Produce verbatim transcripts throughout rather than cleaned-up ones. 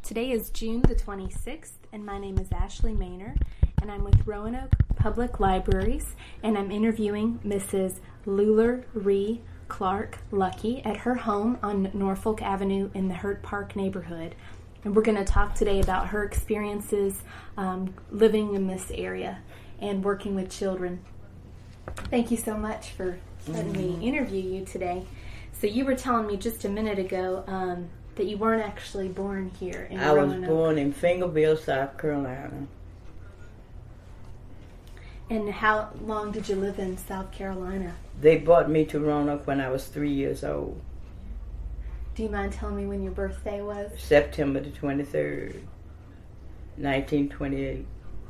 Today is June the twenty-sixth, and my name is Ashley Maynor, and I'm with Roanoke Public Libraries, and I'm interviewing Missus Luler Ree Clark Lucky at her home on Norfolk Avenue in the Hurt Park neighborhood. And we're going to talk today about her experiences um, living in this area and working with children. Thank you so much for letting mm-hmm. me interview you today. So you were telling me just a minute ago um, that you weren't actually born here in I Roanoke. was born in Fingerville, South Carolina. And how long did you live in South Carolina? They brought me to Roanoke when I was three years old. Do you mind telling me when your birthday was? September the twenty-third, nineteen twenty-eight.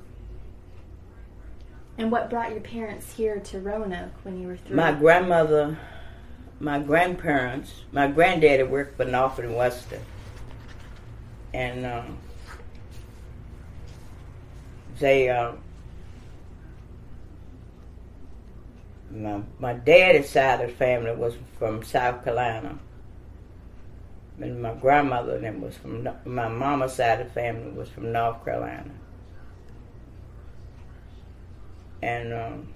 And what brought your parents here to Roanoke when you were three? My grandmother, my grandparents, my granddaddy worked for Norfolk and Western. And uh, they, uh, my, my daddy's side of the family was from South Carolina. And my grandmother then was from, my mama's side of the family was from North Carolina. And um,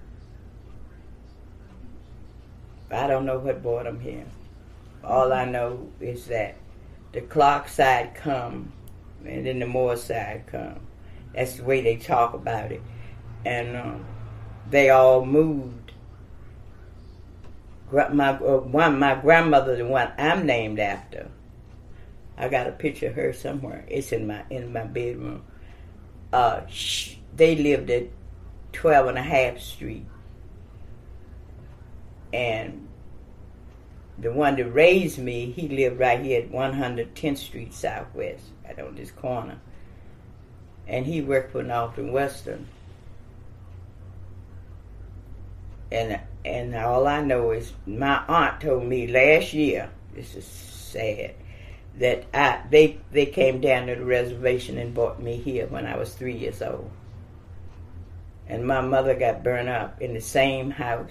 I don't know what brought them here. All I know is that the Clark side come, and then the Moore side come. That's the way they talk about it. And um, they all moved. My uh, one, my grandmother, the one I'm named after. I got a picture of her somewhere. It's in my in my bedroom. Uh, she, they lived at twelve and a half Street, and the one that raised me, he lived right here at one hundred tenth Street Southwest, right on this corner, and he worked for North and Western. And and all I know is my aunt told me last year, this is sad, that I they they came down to the reservation and brought me here when I was three years old. And my mother got burned up in the same house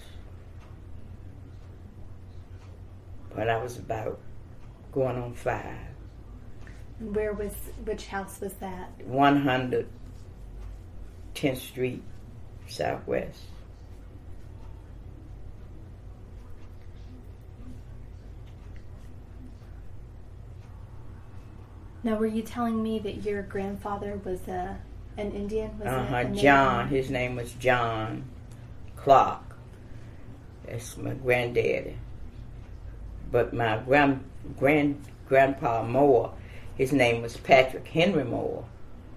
when I was about going on five. Where was, which house was that? one hundred tenth Street Southwest. Now, were you telling me that your grandfather was a, an Indian? Was uh-huh, it John. His name was John Clark. That's my granddaddy. But my grand, grand grandpa Moore, his name was Patrick Henry Moore.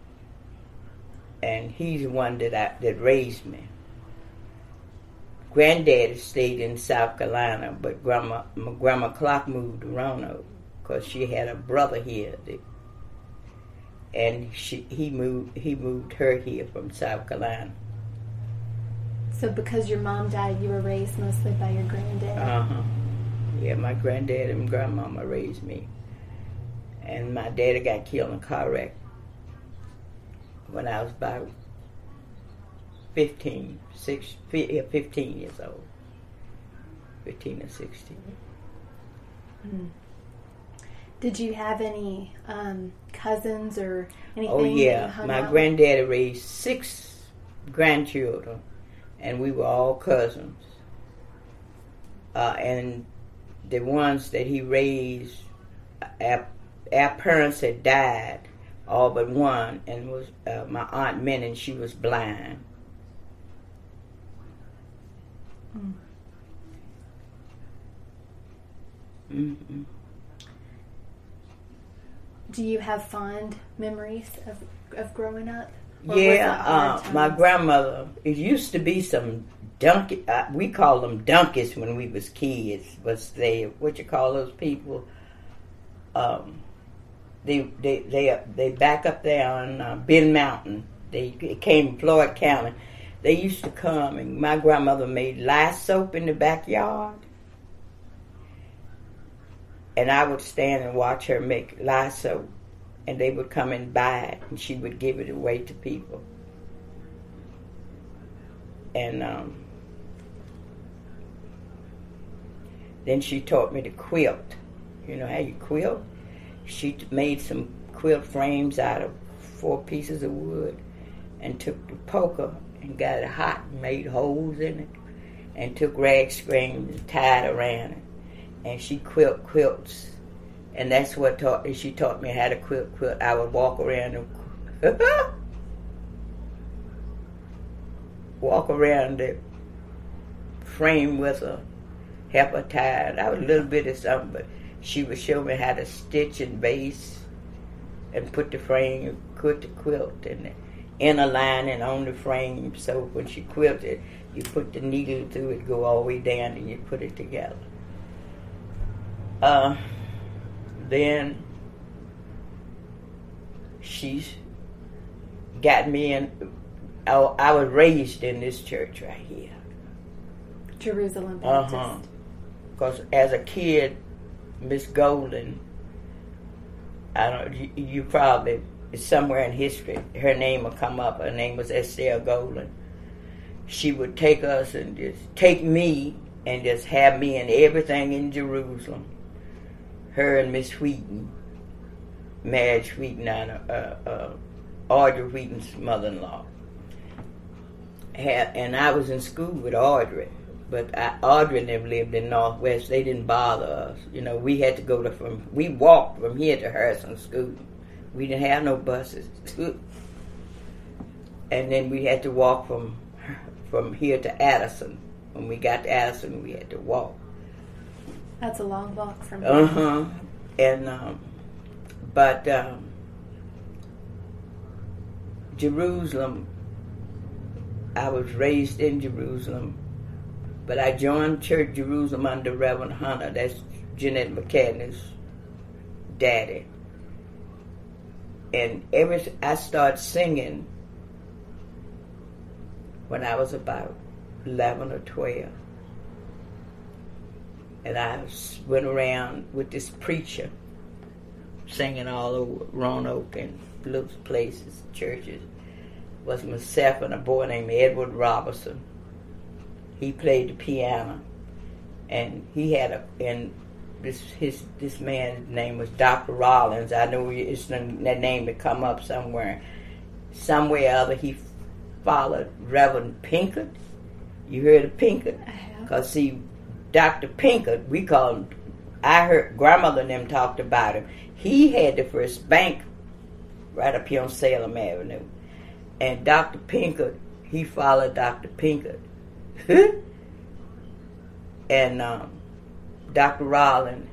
And he's the one that I, that raised me. Granddaddy stayed in South Carolina, but grandma, my grandma Clark moved to Roanoke because she had a brother here. That, and she, he moved he moved her here from South Carolina. So because your mom died, you were raised mostly by your granddad? Uh-huh. Yeah, my granddad and grandmama raised me. And my daddy got killed in a car wreck when I was about fifteen, six, fifteen years old. fifteen or sixteen. Mm. Did you have any um, cousins or anything? Oh, yeah. My out? granddaddy raised six grandchildren, and we were all cousins. Uh, and the ones that he raised, our, our parents had died, all but one, and was uh, my Aunt Minnie, and she was blind. Mm. Mm-hmm. Do you have fond memories of of growing up? Or yeah, uh, my grandmother, it used to be some donkey, uh, we called them donkeys when we was kids, was they, what you call those people? Um, they, they, they, they back up there on uh, Bend Mountain. They it came from Floyd County. They used to come, and my grandmother made lye soap in the backyard. And I would stand and watch her make lye soap, and they would come and buy it, and she would give it away to people. And um, then she taught me to quilt. You know how you quilt? She made some quilt frames out of four pieces of wood and took the poker and got it hot and made holes in it and took rag screens and tied around it. And she quilt quilts. And that's what taught she taught me how to quilt quilt. I would walk around and walk around the frame with her, help her tie it. I was a little bit of something, but she would show me how to stitch and base and put the frame, put the quilt in the inner lining on the frame. So when she quilted, you put the needle through it, go all the way down, and you put it together. Uh, then she's got me in. I, I was raised in this church right here, Jerusalem Baptist. Uh huh. Because as a kid, Miss Golden, I don't. You, you probably it's somewhere in history. Her name will come up. Her name was Esther Golden. She would take us and just take me and just have me in everything in Jerusalem. Her and Miss Wheaton, Madge Wheaton, and uh, uh, Audrey Wheaton's mother-in-law. Had, and I was in school with Audrey, but I, Audrey never lived in Northwest. They didn't bother us. You know, we had to go to from. We walked from here to Harrison School. We didn't have no buses, and then we had to walk from from here to Addison. When we got to Addison, we had to walk. That's a long walk from here. Uh huh. And um, but um, Jerusalem. I was raised in Jerusalem, but I joined Church Jerusalem under Reverend Hunter. That's Jeanette McCadney's daddy. And every I started singing when I was about eleven or twelve. And I went around with this preacher, singing all over Roanoke and little places, churches. Was myself and a boy named Edward Robertson. He played the piano, and he had a and this his this man's name was Doctor Rollins. I know it's that name had come up somewhere, somewhere or other. He followed Reverend Pinkett. You heard of Pinkett? I have. Cause see, Doctor Pinkett, we call him. I heard grandmother and them talked about him. He had the first bank right up here on Salem Avenue. And Doctor Pinkett, he followed Doctor Pinkett. and um, Doctor Rollins,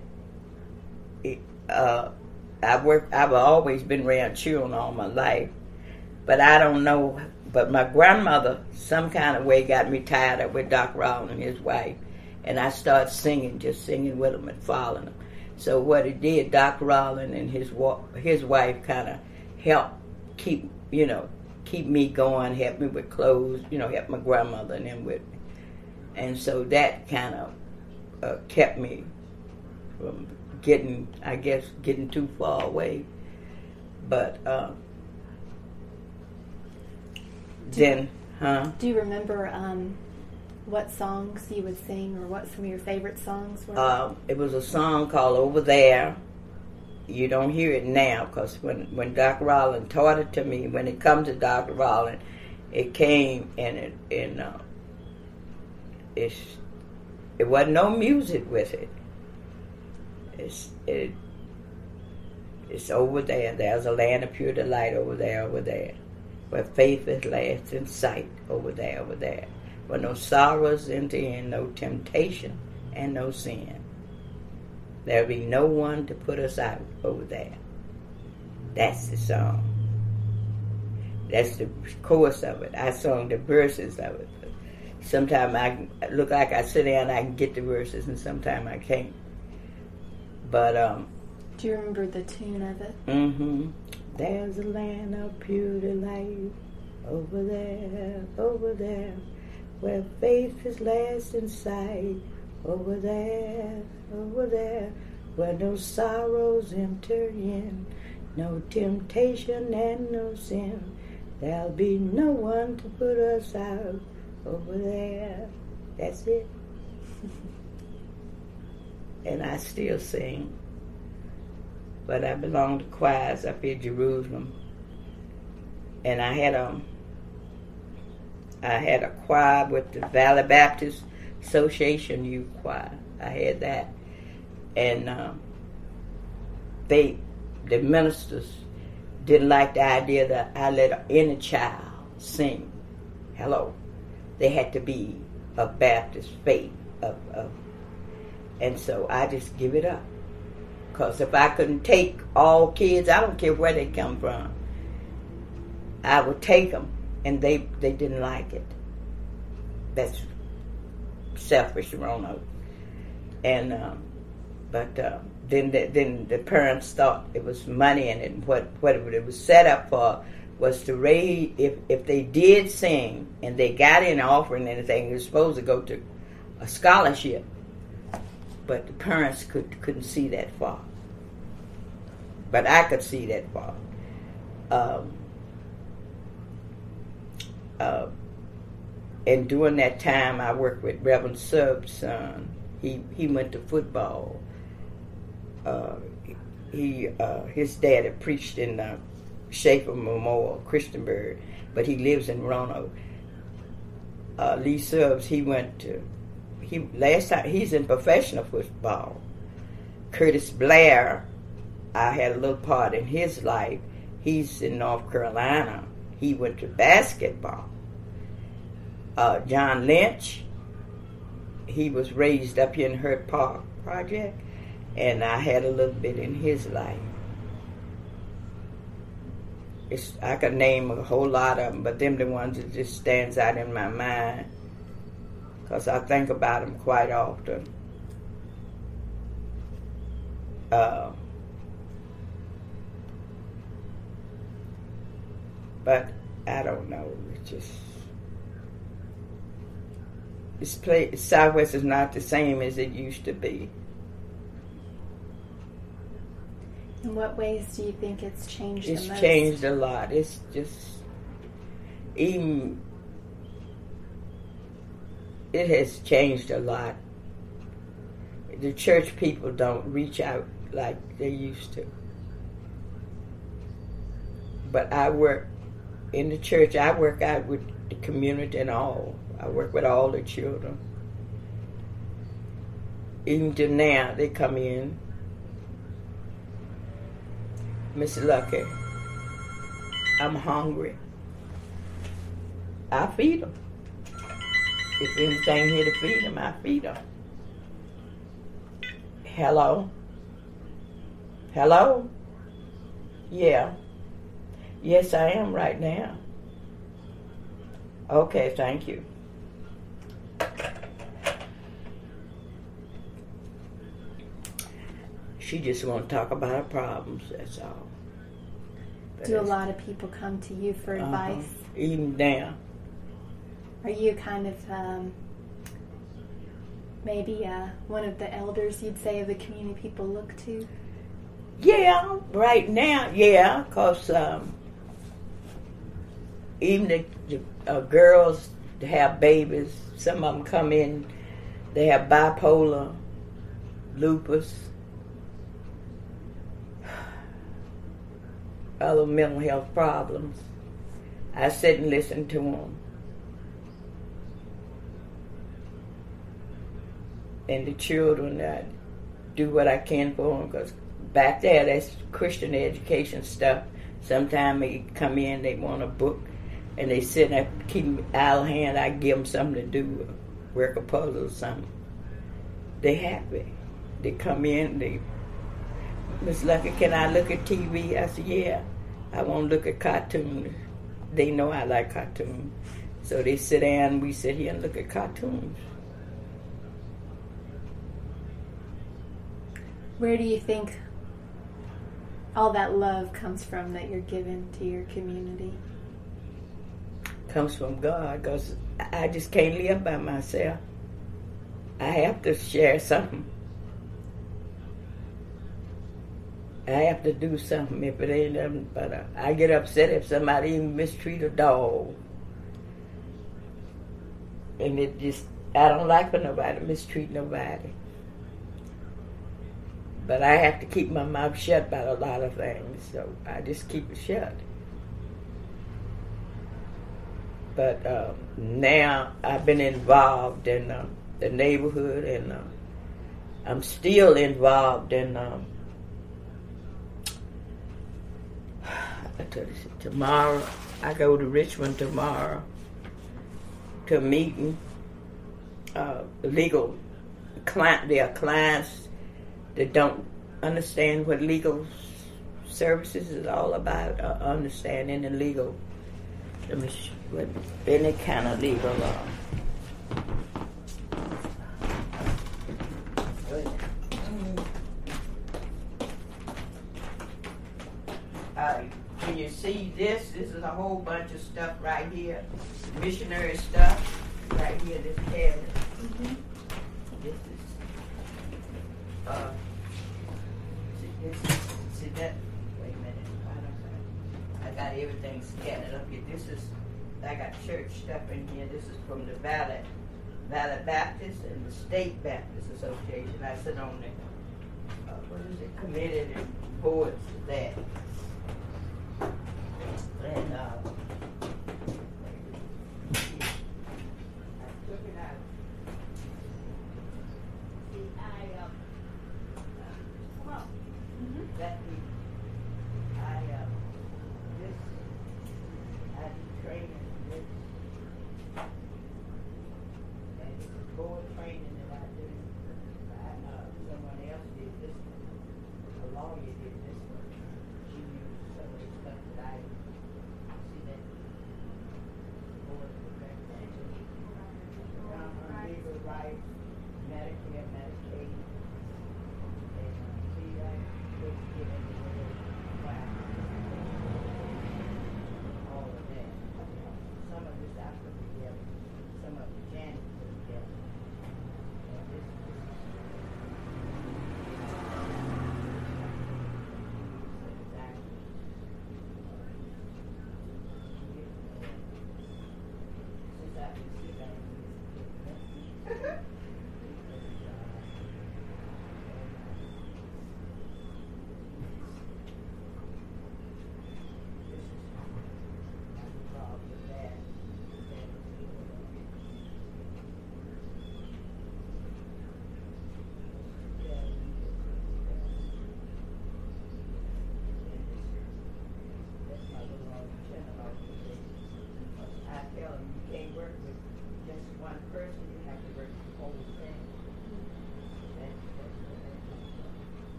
uh, I worked, I've always been around children all my life. But I don't know, but my grandmother, some kind of way, got me tied up with Doctor Rollins and his wife. And I started singing, just singing with them and following them. So what it did, Doctor Rollins and his, his wife kind of helped keep, you know, keep me going, help me with clothes, you know, help my grandmother and them with me. And so that kind of uh, kept me from getting, I guess, getting too far away. But uh, then, huh? Do you remember um, what songs you would sing or what some of your favorite songs were? Uh, it was a song called Over There. You don't hear it now because when, when Doctor Rollins taught it to me, when it comes to Doctor Rollins, it came and it and uh, it's it wasn't no music with it. It's it it's over there. There's a land of pure delight over there, over there, where faith is last in sight. Over there, over there, where no sorrows enter in, no temptation and no sin. There'll be no one to put us out over there. That's the song. That's the chorus of it. I sung the verses of it. Sometimes I look like I sit down and I can get the verses, and sometimes I can't. But, um... do you remember the tune of it? Mm-hmm. There's a land of pure delight over there, over there, where faith is last in sight. Over there, over there, where no sorrows enter in, no temptation and no sin. There'll be no one to put us out. Over there. That's it. And I still sing. but I belonged to choirs up in Jerusalem. And I had a, I had a choir with the Valley Baptist Association Youth Choir. I had that. And um, they, the ministers, didn't like the idea that I let any child sing. Hello. They had to be of Baptist faith. Of, of, and so I just give it up. Because if I couldn't take all kids, I don't care where they come from, I would take them, and they, they didn't like it. That's selfish, Roanoke. And um, but uh, then the, then the parents thought it was money in it. And what what it was set up for was to raise, if if they did sing and they got in offering anything, it was supposed to go to a scholarship. But the parents could couldn't see that far. But I could see that far. Um, uh, and during that time, I worked with Reverend Sub's son. He he went to football. Uh, he uh, his dad had preached in uh, Schaefer Memorial, Christiansburg, but he lives in Roanoke. Uh, Lee Subs, he went to he last time he's in professional football. Curtis Blair, I had a little part in his life. He's in North Carolina. He went to basketball. Uh, John Lynch, he was raised up here in Hurt Park Project, and I had a little bit in his life. It's, I could name a whole lot of them, but them the ones that just stands out in my mind, because I think about them quite often. Uh, but I don't know. It's just this place, Southwest is not the same as it used to be. In what ways do you think it's changed It's the most? changed a lot. It's just, even, it has changed a lot. The church people don't reach out like they used to. But I work in the church, I work out with the community and all. I work with all the children. Even to now, they come in. Miss Lucky, I'm hungry. I feed them. If anything here to feed them, I feed them. Hello? Hello? Yeah. Yes, I am right now. Okay, thank you. She just want to talk about her problems, that's all. But do a lot of people come to you for uh-huh. advice? Even now. Are you kind of um, maybe uh, one of the elders, you'd say, of the community people look to? Yeah, right now, yeah, because um, even the, the uh, girls have babies. Some of them come in, they have bipolar, lupus, other mental health problems. I sit and listen to them. And the children, I do what I can for them, because back there, that's Christian education stuff. Sometimes they come in, they want a book, and they sit and I keep them out hand. I give them something to do, work a puzzle or something. They happy. They come in, they, Miss Lucky, can I look at T V? I said, yeah, I want to look at cartoons. They know I like cartoons. So they sit down, we sit here and look at cartoons. Where do you think all that love comes from that you're giving to your community? Comes from God, because I just can't live by myself. I have to share something. I have to do something if it ain't nothing but a, I get upset if somebody even mistreat a dog. And it just, I don't like for nobody to mistreat nobody. but I have to keep my mouth shut about a lot of things, so I just keep it shut. But um, now I've been involved in uh, the neighborhood, and uh, I'm still involved in. Um, I tell you, tomorrow I go to Richmond tomorrow to a meeting. Uh, legal client, there are clients that don't understand what legal services is all about, or understanding the legal. Let me sh- what any kind of legal law. Uh, when you see this, this is a whole bunch of stuff right here, missionary stuff. Right here, this cabinet. Mm-hmm. This is. Uh, see this? See that? Wait a minute. I don't know. I got everything scattered up here. This is. I got church stuff in here. This is from the Valley, Valley Baptist and the State Baptist Association. I sit on the. Uh, what is it? Committee and boards of that. And. Uh, That we, I, uh, this, I do training, this, and this is board training that I do. I, uh, someone else did this one. A lawyer did this one. She used some of the stuff that I, see that? Board of Regulation. Uh, legal rights, Medicare, Medicaid. And, uh, see that? Get into the class. All of that. Some of this I put together. Some of it Janet put together. And this is exactly. Since I can see that.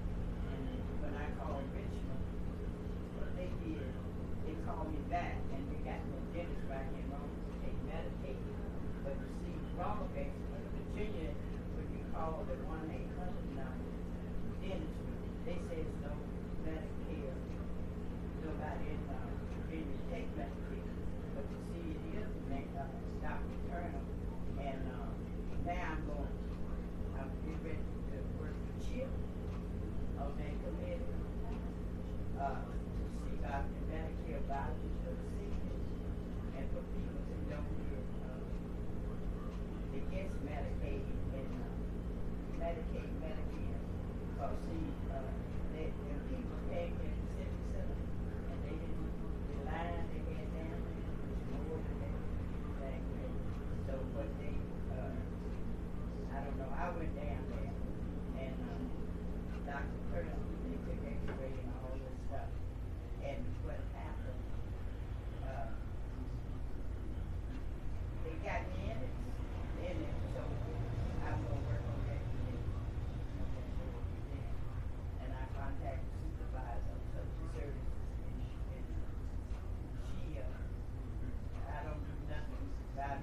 Back and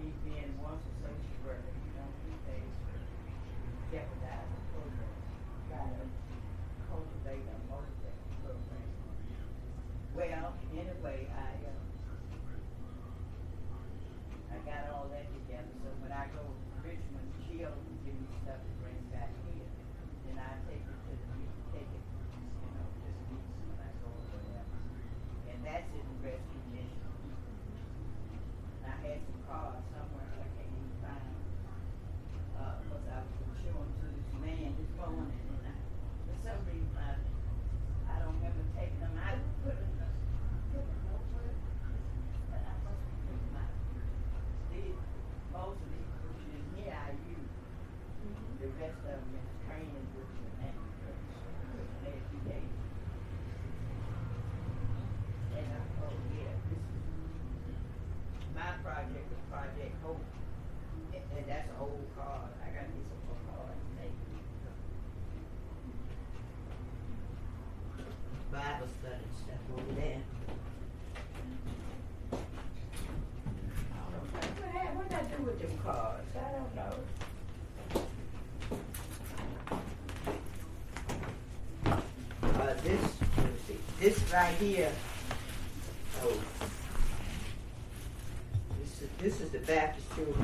me being once a social worker, you don't do things to jeopardize the program. You gotta cultivate and motivate the program. Well, anyway, I uh, I got all that together. So when I go to Richmond, she'll give me stuff to bring back here. Then I take it to the take it, you know, just weeks when I go over there. And that's in rescue mission. I had some cards somewhere I can't even find. Uh, because I was showing to this man this morning, and I, for some reason I, I don't remember taking them out and put them, put them over. But I must be putting them out. These, most of these books in here I use. Mm-hmm. The rest of them is training books and that. Education. And I, oh yeah, this is my project was Project Hope, and, and that's an old card. I gotta get some more cards to make. Bible study stuff over there. I don't know. What happened? What did I do with them cards? I don't know. Uh, this, let's see, this right here. Oh. This is the Baptist Children.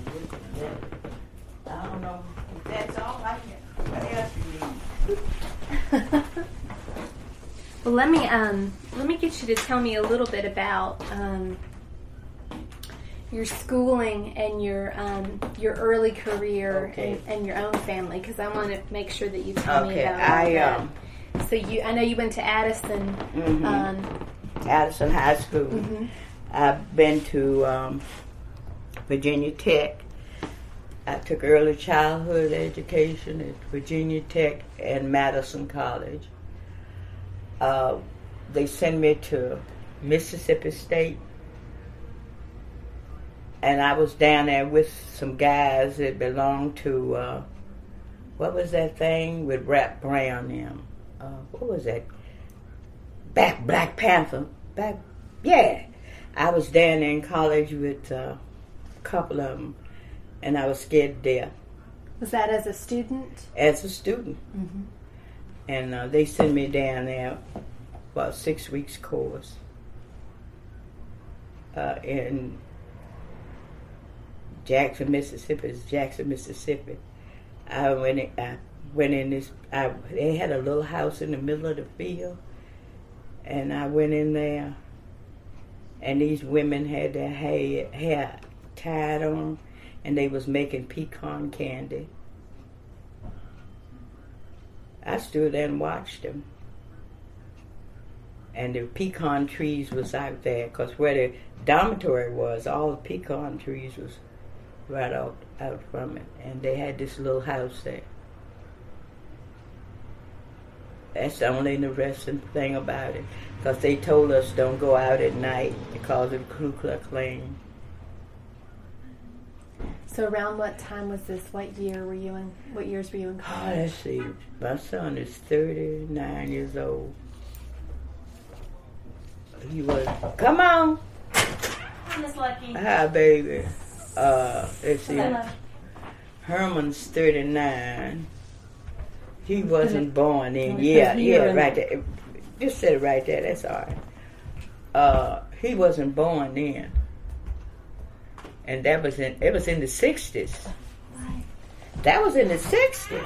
I don't know if that's all I can. What else you need? Well, let me um, let me get you to tell me a little bit about um, your schooling and your um, your early career Okay. and, and your own family, because I want to make sure that you tell Okay, me about all I, that. um, So you, I know you went to Addison. Mhm. Um, Addison High School. mhm. I've been to um, Virginia Tech. I took early childhood education at Virginia Tech and Madison College. Uh, they sent me to Mississippi State, and I was down there with some guys that belonged to, uh, what was that thing with Rap Brown in them? Uh, what was that? Back Black Panther. Back, yeah. I was down there in college with uh, a couple of them, and I was scared to death. Was that as a student? As a student. Mm-hmm. And uh, they sent me down there for a six weeks course uh, in Jackson, Mississippi. It's Jackson, Mississippi. I went in, I went in this, I, they had a little house in the middle of the field, and I went in there, and these women had their hair, hair tied on, and they was making pecan candy. I stood there and watched them. And the pecan trees was out there, because where the dormitory was, all the pecan trees was right out, out from it. And they had this little house there. That's the only interesting thing about it, because they told us don't go out at night because of the Ku Klux Klan. So around what time was this? What year were you in? What years were you in Oh, college? let's see. My son is thirty-nine years old. He was, come on. Hi, Miss Lucky. Hi, baby. Uh, let's see. Hello. Herman's thirty-nine. He wasn't born in. Oh, Yeah, because yeah, you're in- right there. Just said it right there. That's all right. Uh, he wasn't born then. And that was in, it was in the sixties. That was in the sixties.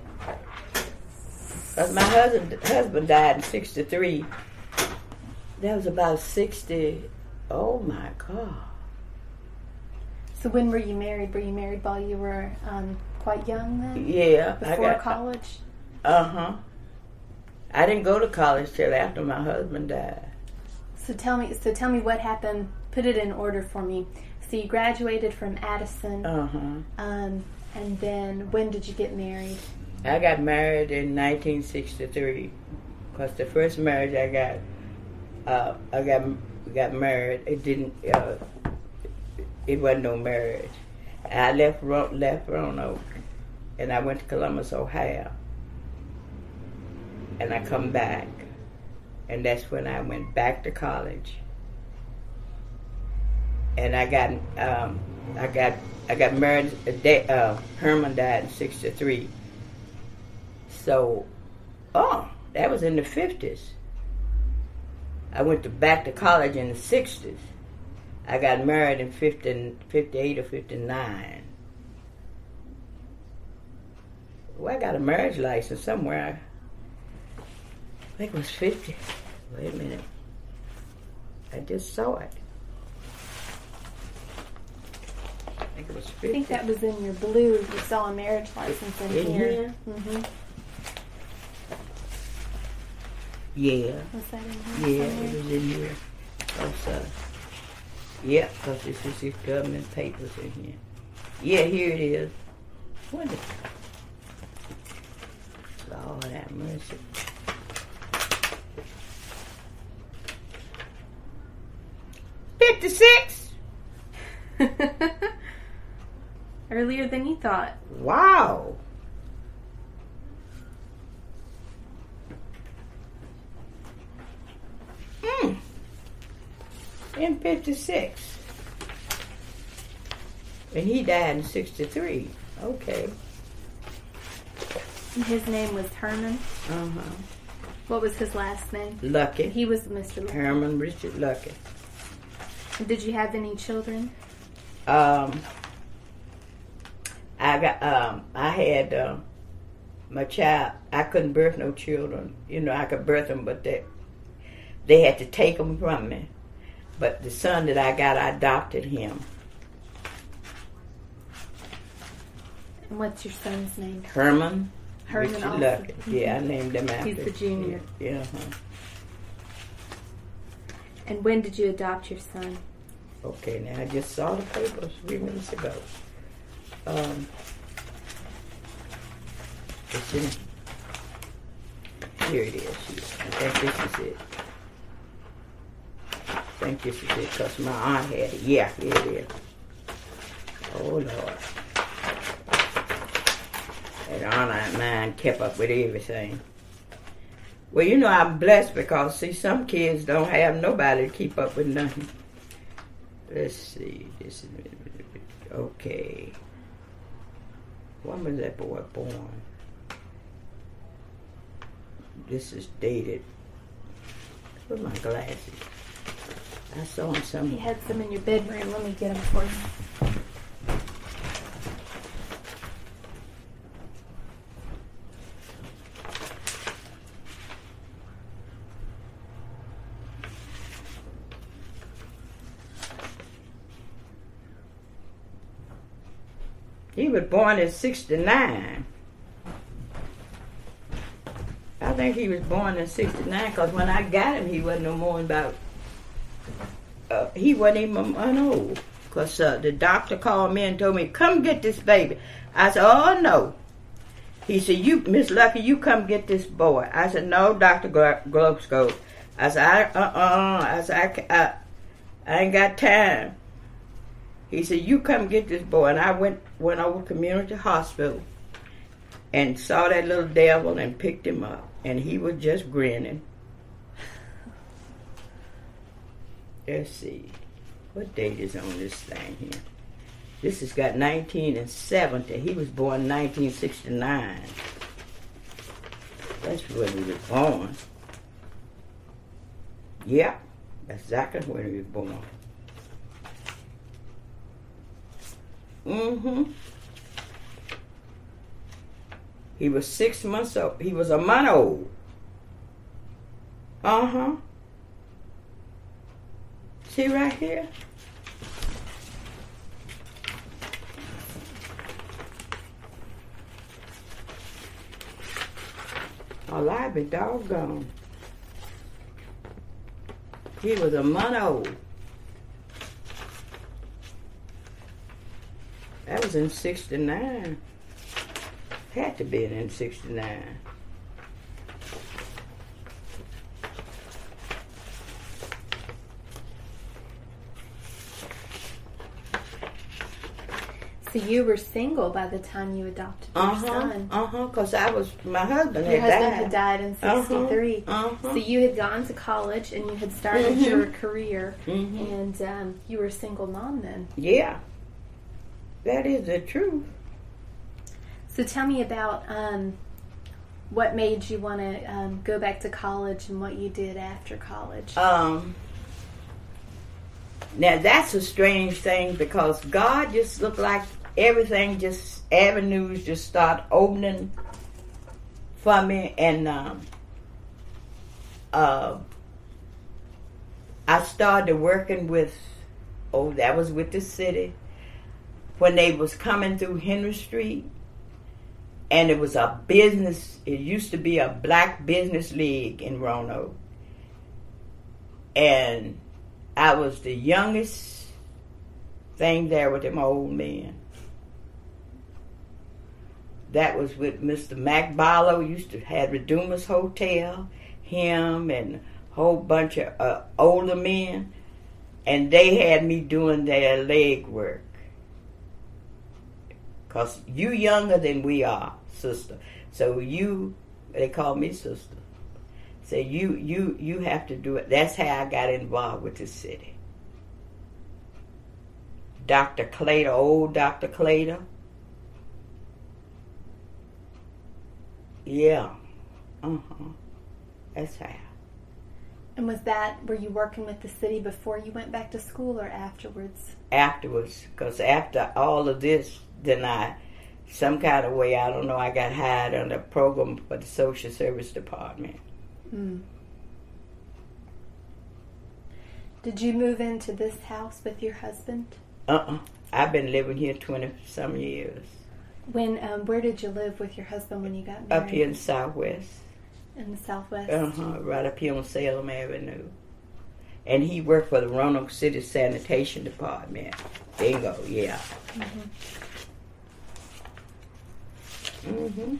Because my husband, husband died in sixty-three. That was about sixty. Oh my God. So when were you married? Were you married while you were um, quite young then? Yeah. I Before got, college? Uh-huh. I didn't go to college till after my husband died. So tell me, so tell me what happened. Put it in order for me. So you graduated from Addison, Uh-huh. um, and then when did you get married? I got married in nineteen sixty-three. Because the first marriage I got, uh, I got got married. It didn't. Uh, it wasn't no marriage. I left Ro- left Roanoke, and I went to Columbus, Ohio. And I come back, and that's when I went back to college. and I got um, I got I got married. Uh, Herman died in sixty-three. So, oh, that was in the fifties. I went to back to college in the sixties. I got married in fifty, fifty-eight or fifty-nine. Well, I got a marriage license somewhere. I think it was fifty. Wait a minute. I just saw it. I think it was fifty. I think that was in your blue. You saw a marriage license in, in here. here? Mm-hmm. Yeah. Was that in here? Yeah, somewhere? it was in here. Cause, uh, yeah, because this is his government papers in here. Yeah, here it is. What the? Lord have mercy. fifty-six? Earlier than you thought. Wow. Hmm. In fifty-six. And he died in sixty-three. Okay. And his name was Herman. Uh-huh. What was his last name? Lucky. He was Mister Lucky. Herman Richard Lucky. Did you have any children? Um, I got. Um, I had uh, my child. I couldn't birth no children. You know, I could birth them, but they they had to take them from me. But the son that I got, I adopted him. And what's your son's name? Herman. Herman Richard also. Lucky. Mm-hmm. Yeah, I named him after. He's the junior. Yeah. yeah uh-huh. And when did you adopt your son? Okay, now I just saw the papers three minutes ago. Um, it's in, here it is. I think this is it. I think this is it because my aunt had it. Yeah, here it is. Oh, Lord. And aunt of mine kept up with everything. Well, you know, I'm blessed because, see, some kids don't have nobody to keep up with nothing. Let's see. This is okay. When was that boy born? This is dated. Where's my glasses? I saw him somewhere. You had some in your bedroom. Let me get them for you. He was born in sixty-nine. I think he was born in sixty-nine because when I got him, he wasn't no more than about, uh, he wasn't even a month old. Because uh, the doctor called me and told me, come get this baby. I said, oh, no. He said, "You, Miss Lucky, you come get this boy." I said, "No, Doctor Globescope." I said, I, uh-uh. I said, I, I, I ain't got time. He said, "You come get this boy." And I went went over to Community Hospital and saw that little devil and picked him up. And he was just grinning. Let's see. What date is on this thing here? This has got nineteen and seventy. He was born in nineteen sixty-nine. That's when he was born. Yeah, that's exactly when he was born. Mm-hmm. He was six months old. He was a month old. Uh-huh. See right here? Alive and doggone. He was a month old. That was in sixty-nine. Had to be in sixty-nine. So you were single by the time you adopted your uh-huh, son. Uh-huh, because I was, my husband Your had husband died. had died in sixty-three. Uh-huh, uh-huh. So you had gone to college and you had started Mm-hmm. your career, Mm-hmm. and um, you were a single mom then. Yeah, that is the truth. So tell me about um, what made you want to um, go back to college and what you did after college. Um, now that's a strange thing because God just looked like everything, just avenues just start opening for me, and um, uh, I started working with, oh, that was with the city when they was coming through Henry Street, and it was a business. It used to be a black business league in Roanoke, and I was the youngest thing there with them old men. That was with Mister Mac Barlow. Used to have Redeemer's Hotel, him and a whole bunch of uh, older men, and they had me doing their leg work. Cause you younger than we are, sister. So you, they call me sister. So you you you have to do it. That's how I got involved with the city. Doctor Clater, old Doctor Clater. Yeah. Uh-huh. That's how. And was that, were you working with the city before you went back to school or afterwards? Afterwards, because after all of this, then I, some kind of way, I don't know, I got hired on a program for the social service department. Hmm. Did you move into this house with your husband? Uh-uh. I've been living here twenty-some years. When, um, where did you live with your husband when you got married? Up here in the Southwest. In the Southwest? Uh-huh, right up here on Salem Avenue. And he worked for the Roanoke City Sanitation Department. Bingo, yeah. Mm-hmm. Mm-hmm.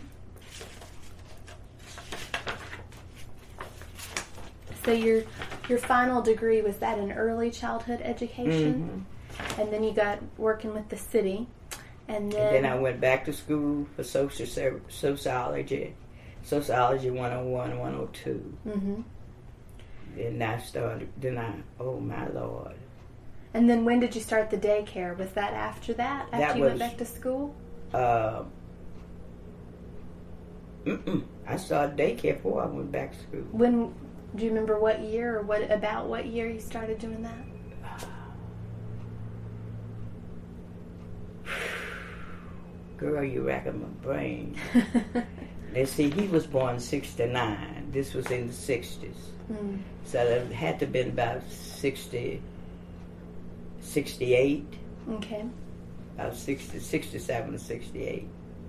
So your your final degree, was that in early childhood education? Mm-hmm. And then you got working with the city. And then, And then I went back to school for social service, sociology, sociology one oh one, one oh two. Mm-hmm. Then I started, then I, oh my Lord. And then when did you start the daycare? Was that after that? After That you was- went back to school? Uh, mm-mm. I started daycare before I went back to school. When, do you remember what year or what about what year you started doing that? Girl, you racking my brain. Let's see, he was born sixty-nine. This was in the sixties. Mm. So it had to have been about sixty, sixty-eight. Okay. About sixty, sixty-seven or sixty-eight.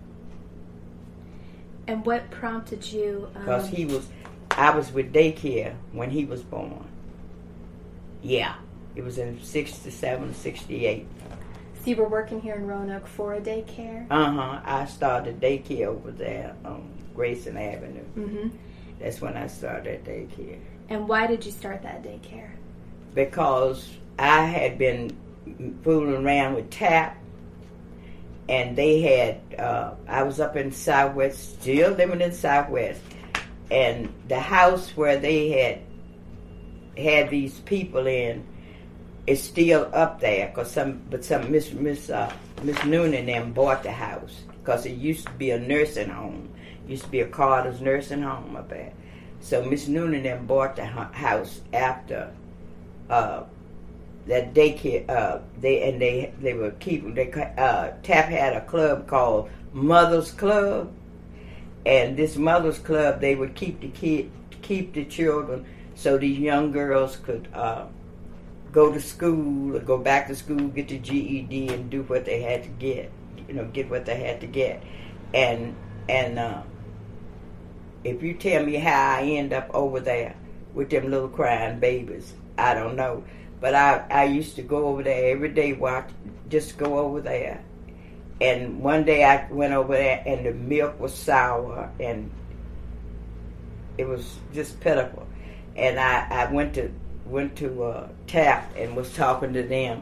And what prompted you? Um, Because he was, I was with daycare when he was born. Yeah. It was in sixty-seven, sixty-eight. So you were working here in Roanoke for a daycare? Uh-huh. I started daycare over there on Grayson Avenue. Mm-hmm. That's when I started daycare. And why did you start that daycare? Because I had been fooling around with TAP, and they had, uh, I was up in Southwest, still living in Southwest, and the house where they had had these people in is still up there, cause some, but some Miss Miss uh, Miss Noonan and them bought the house, because it used to be a nursing home, it used to be a Carter's nursing home up there. So Miss Noonan and them bought the hu- house after uh, that daycare. Uh, they and they they were keeping. They uh, TAP had a club called Mothers Club, and this Mothers Club they would keep the kid, keep the children, so these young girls could uh, go to school or go back to school, get the G E D, and do what they had to get. You know, get what they had to get, and and. Uh, If you tell me how I end up over there with them little crying babies, I don't know. But I, I used to go over there every day, watch, just go over there. And one day I went over there and the milk was sour and it was just pitiful. And I, I went to went to uh, TAP and was talking to them.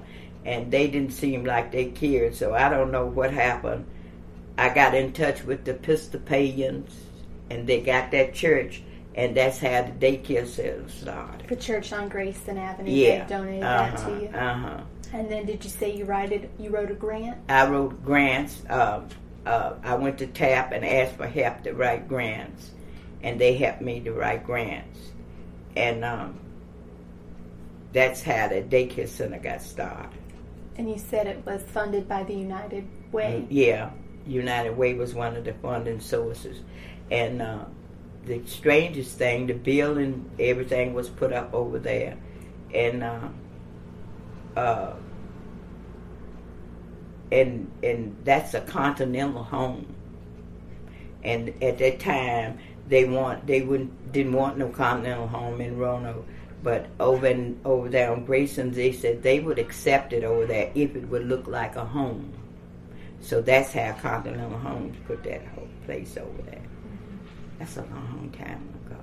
and they didn't seem like they cared. So I don't know what happened. I got in touch with the Episcopalians, and they got that church, and that's how the daycare center started. The church on Grayson Avenue. Yeah, They donated uh-huh, that to you. Uh huh. And then did you say you write it, you wrote a grant? I wrote grants. Uh, uh, I went to TAP and asked for help to write grants, and they helped me to write grants, and um, that's how the daycare center got started. And you said it was funded by the United Way. Yeah, United Way was one of the funding sources, and uh, the strangest thing, the building, everything was put up over there, and. Uh, Uh, and and that's a continental home. And at that time, they want they wouldn't didn't want no continental home in Roanoke, but over in, over there on Grayson, they said they would accept it over there if it would look like a home. So that's how Continental Homes put that whole place over there. Mm-hmm. That's a long time ago.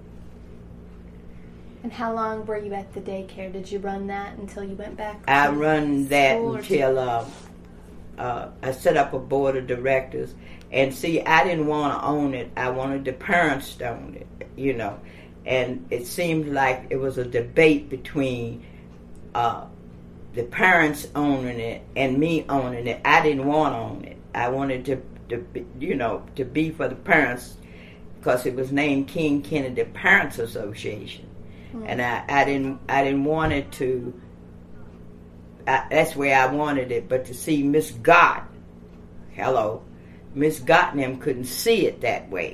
And how long were you at the daycare? Did you run that until you went back? I to run that school, until uh, uh, I set up a board of directors. And see, I didn't want to own it. I wanted the parents to own it, you know. And it seemed like it was a debate between uh, the parents owning it and me owning it. I didn't want to own it. I wanted to, to be, you know, to be for the parents, because it was named King Kennedy Parents Association. Mm. And I, I didn't I didn't want it to, I, that's where I wanted it, but to see Miss Gott, hello, Miss Gott and them couldn't see it that way.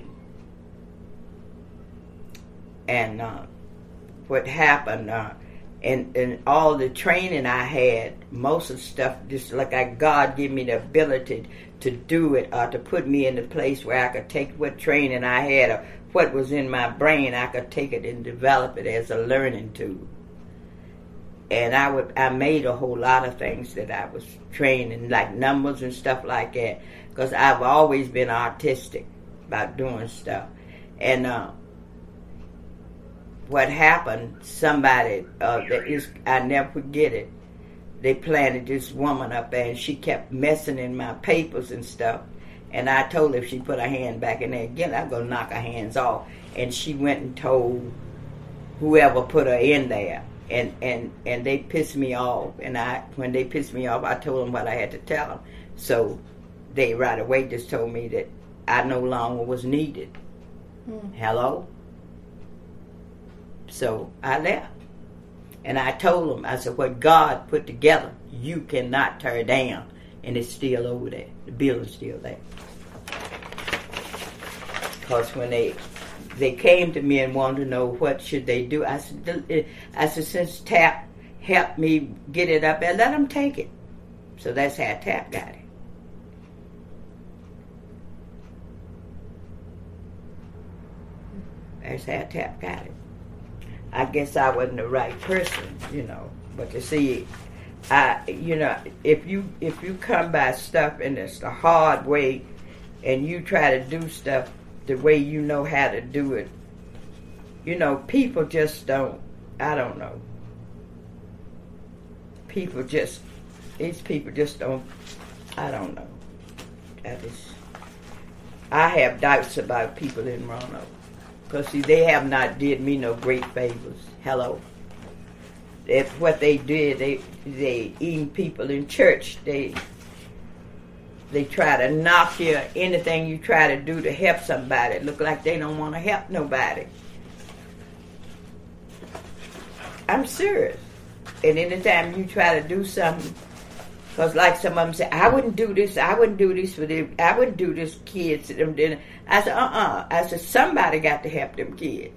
And uh, what happened, uh, and, and all the training I had, most of the stuff, just like I, God gave me the ability to do it, or to put me in the place where I could take what training I had, or what was in my brain, I could take it and develop it as a learning tool. And I would, I made a whole lot of things that I was training, like numbers and stuff like that, because I've always been artistic about doing stuff. And uh, what happened, somebody, uh, that is, I never forget it, they planted this woman up there, and she kept messing in my papers and stuff. And I told her if she put her hand back in there again, I'm going to knock her hands off. And she went and told whoever put her in there. And, and, and they pissed me off. And I, when they pissed me off, I told them what I had to tell them. So they right away just told me that I no longer was needed. Mm. Hello? So I left. And I told them, I said, what God put together, you cannot tear down. And it's still over there. The building's still there. Because when they they came to me and wanted to know what should they do, I said, I said, since TAP helped me get it up there, let them take it. So that's how TAP got it. That's how TAP got it. I guess I wasn't the right person, you know. But you see, I, you know, if you if you come by stuff and it's the hard way, and you try to do stuff the way you know how to do it, you know, people just don't. I don't know. People just, these people just don't. I don't know. I just, I have doubts about people in Roanoke. Because, see, they have not did me no great favors. Hello. That's what they did. They they even people in church, they they try to knock you. Anything you try to do to help somebody, it look like they don't want to help nobody. I'm serious. And anytime you try to do something, because like some of them say, I wouldn't do this, I wouldn't do this for them, I wouldn't do this kids to them. I said, uh-uh. I said, somebody got to help them kids.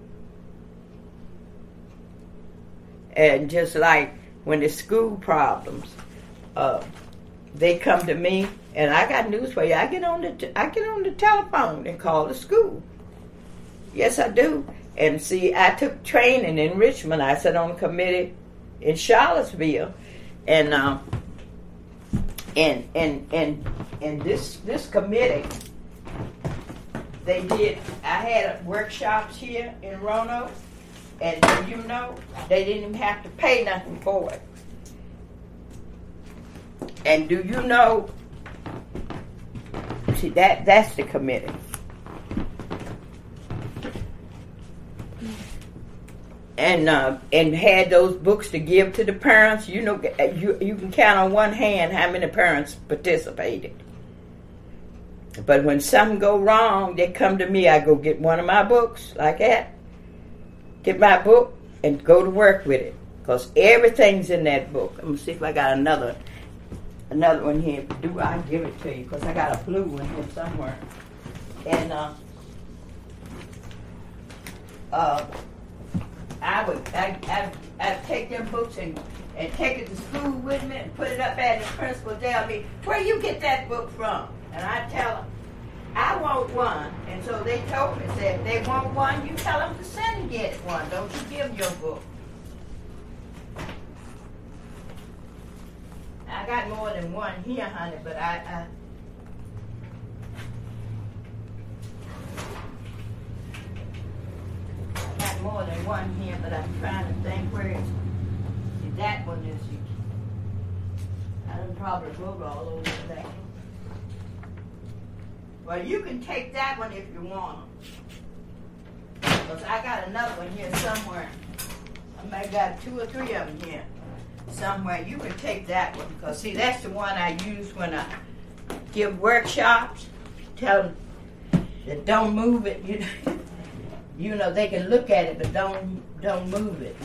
And just like when the school problems, uh, they come to me, and I got news for you. I get on the t- I get on the telephone and call the school. Yes, I do. And see, I took training in Richmond. I sat on a committee in Charlottesville, and um, and and and and this this committee, they did. I had workshops here in Roanoke. And you know, they didn't even have to pay nothing for it. And do you know, see, that that's the committee. And uh, and had those books to give to the parents. You know, you you can count on one hand how many parents participated. But when something go wrong, they come to me. I go get one of my books like that, get my book, and go to work with it. Because everything's in that book. I'm going to see if I got another another one here. Do I give it to you? Because I got a blue one here somewhere. And uh, uh, I would I, I, I'd take them books and, and take it to school with me and put it up at the principal tell me, where you get that book from? And I tell them, I want one. And so they told me, said, if they want one, you tell them to send and get one. Don't you give them your book. I got more than one here, honey, but I... I I got more than one here, but I'm trying to think where it's... See, that one is... I done probably wrote all over that. Well, you can take that one if you want them. Because I got another one here somewhere. I may have got two or three of them here somewhere. You can take that one. Because, see, that's the one I use when I give workshops. Tell them that don't move it. You know, you know they can look at it, but don't, don't move it.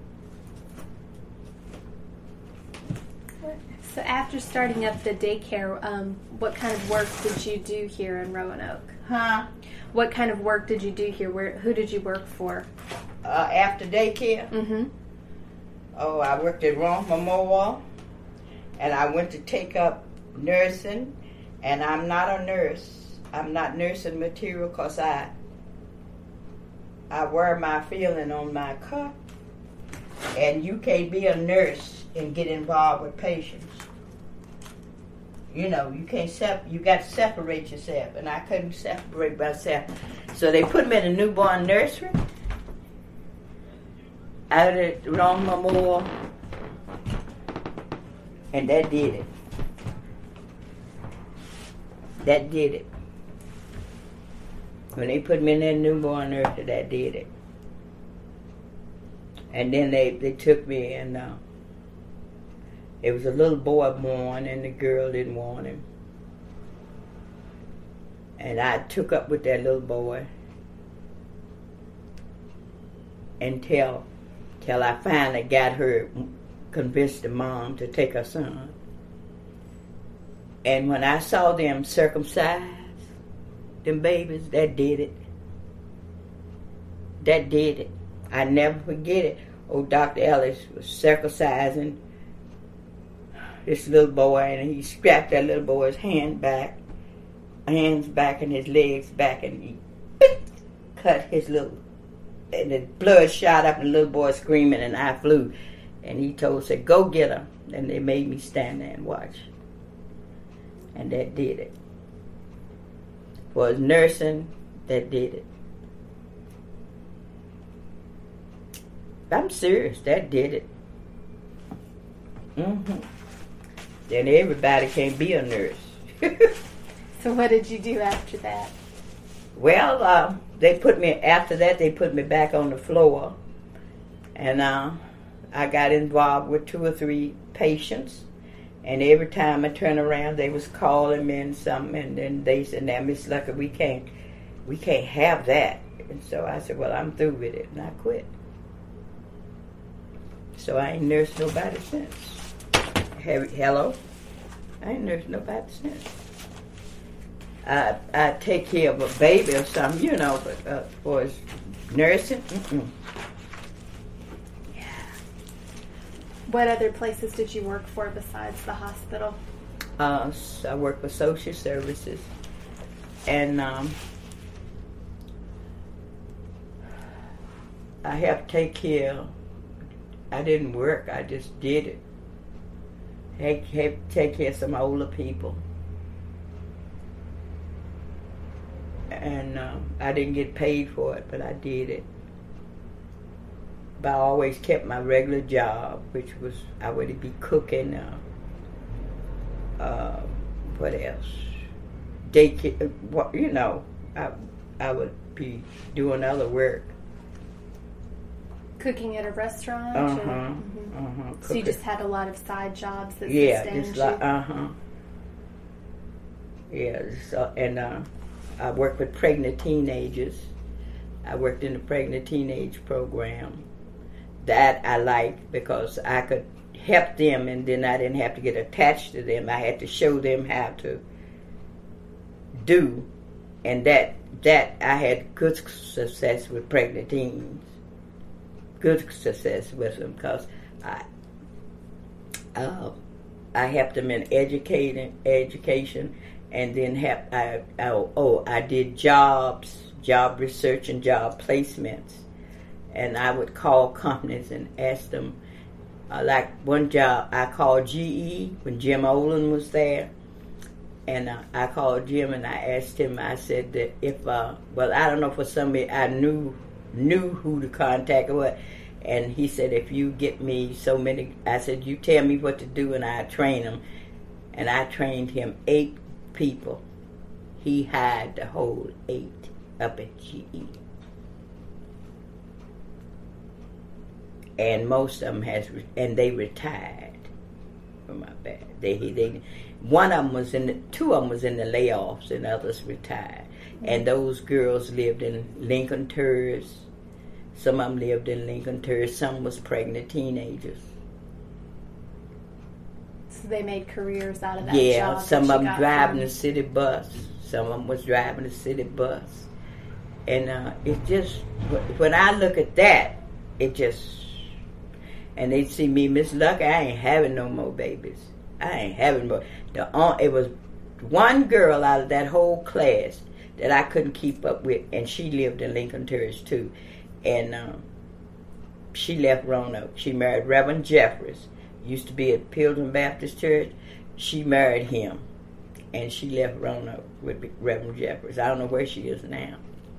So after starting up the daycare, um, what kind of work did you do here in Roanoke? Huh? What kind of work did you do here? Where? Who did you work for? Uh, after daycare? Mm-hmm. Oh, I worked at Rome Memorial, and I went to take up nursing, and I'm not a nurse. I'm not nursing material because I, I wear my feeling on my cup, and you can't be a nurse and get involved with patients. You know, you can't sep- you got to separate yourself, and I couldn't separate myself. So they put me in a newborn nursery out at Rome Memorial, and that did it. That did it. When they put me in that newborn nursery, that did it. And then they, they took me and uh, it was a little boy born and the girl didn't want him. And I took up with that little boy until, until I finally got her, convinced the mom to take her son. And when I saw them circumcised, them babies, that did it. That did it. I never forget it. Oh, Doctor Ellis was circumcising this little boy, and he strapped that little boy's hand back, hands back, and his legs back, and he cut his little, and the blood shot up, and the little boy screaming, and I flew, and he told, said, go get her, and they made me stand there and watch, and that did it. For his nursing, that did it. I'm serious, that did it. Mm-hmm. Then everybody can't be a nurse. So what did you do after that? Well, uh, they put me, after that, they put me back on the floor. And uh, I got involved with two or three patients. And every time I turn around, they was calling me and something. And then they said, now, Miss Lucker, we can't, we can't have that. And so I said, well, I'm through with it. And I quit. So I ain't nursed nobody since. Hello? I ain't nursed nobody since. I I take care of a baby or something, you know, but uh, for his nursing, mm-mm. Yeah. What other places did you work for besides the hospital? Uh, I work for social services, and um, I have to take care. I didn't work, I just did it. I had to take care of some older people. And um, I didn't get paid for it, but I did it. But I always kept my regular job, which was I would be cooking, uh, what else? Daycare, what, you know, I, I would be doing other work. Cooking at a restaurant? Uh-huh, mm-hmm. uh-huh. So you just had a lot of side jobs that yeah, sustained just you? like, uh-huh. Yeah, so, and uh, I worked with pregnant teenagers. I worked in the pregnant teenage program. That I liked because I could help them, and then I didn't have to get attached to them. I had to show them how to do, and that that I had good success with pregnant teens. Good success with them because I uh, I helped them in educating education, and then help I, I oh I did jobs, job research, and job placements, and I would call companies and ask them. Uh, like one job, I called G E when Jim Olin was there, and uh, I called Jim and I asked him. I said that if uh, well, I don't know for somebody I knew knew who to contact or what, and he said if you get me so many, I said you tell me what to do and I train them, and I trained him eight people. He hired the whole eight up at G E. And most of them has, and they retired from my bad. They, they, one of them was in the, two of them was in the layoffs, and others retired. Mm-hmm. And those girls lived in Lincoln Terrace. Some of them lived in Lincoln Terrace. Some was pregnant teenagers. So they made careers out of that yeah, job. some of them driving from... the city bus. Some of them was driving the city bus. And uh, it just, when I look at that, it just. And they see me, Miss Lucky, I ain't having no more babies. I ain't having more. The it was one girl out of that whole class that I couldn't keep up with, and she lived in Lincoln Terrace too. And um, she left Roanoke. She married Reverend Jeffries. Used to be at Pilgrim Baptist Church. She married him, and she left Roanoke with Reverend Jeffries. I don't know where she is now.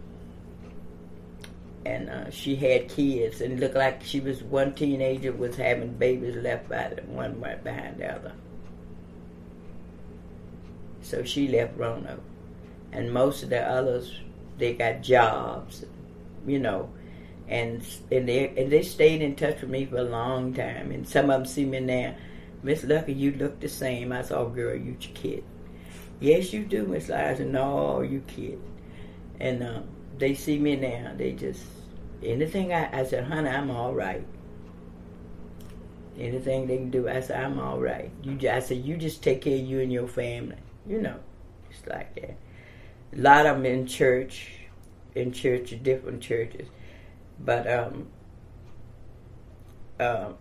And uh, she had kids, and it looked like she was one teenager was having babies left by the one right behind the other. So she left Roanoke, and most of the others they got jobs, you know, and and they and they stayed in touch with me for a long time. And some of them see me now, Miss Lucky, you look the same. I said, oh girl, you kid. Yes, you do, Miss Lucky. I said, no, you kid. And uh, they see me now. They just anything. I, I said, honey, I'm all right. Anything they can do, I said, I'm all right. You, I said, you just take care of you and your family. You know, it's like that. A lot of them in church, in church, different churches, but um, uh,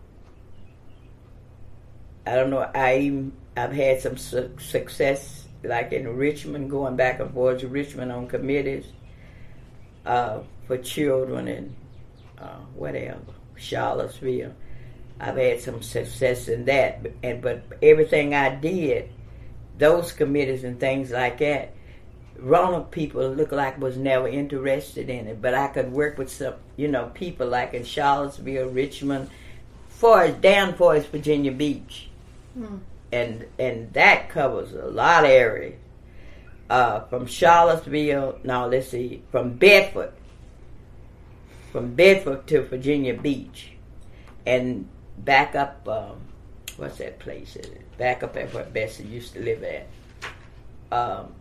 I don't know. I I've had some su- success, like in Richmond, going back and forth to Richmond on committees. Uh, for children and uh, whatever, Charlottesville. I've had some success in that, but, and but everything I did, those committees and things like that, Roanoke people looked like was never interested in it. But I could work with some, you know, people like in Charlottesville, Richmond, far as down far as Virginia Beach, mm. and and that covers a lot of areas. Uh, from Charlottesville, now let's see, from Bedford, from Bedford to Virginia Beach, and back up, um, what's that place? Back up at where Bessie used to live at. Um,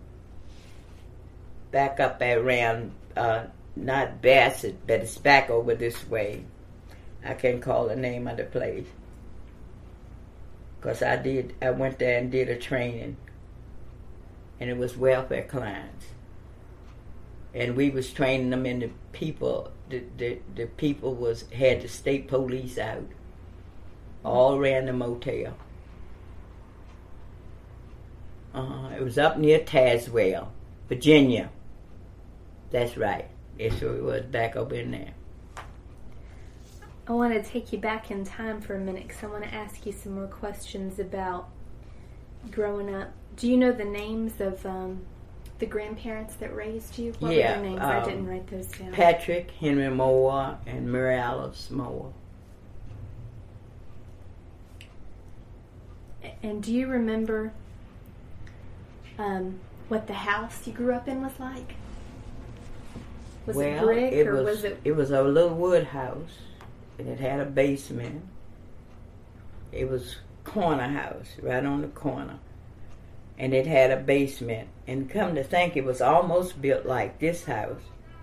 back up at around, uh, not Bassett, but it's back over this way. I can't call the name of the place. Because I did, I went there and did a training. And it was welfare clients, and we was training them in the people. The the, the people was had the state police out, all around the motel. Uh, it was up near Tazewell, Virginia. That's right. That's where it was, back up in there. I want to take you back in time for a minute because I want to ask you some more questions about growing up. Do you know the names of um, the grandparents that raised you? What yeah, were their names? Um, I didn't write those down. Patrick Henry Moore and Mary Alice Moore. And do you remember um, what the house you grew up in was like? Was well, it brick it or was, was it? It was a little wood house, and it had a basement. It was corner house, right on the corner. And it had a basement. And come to think, it was almost built like this house.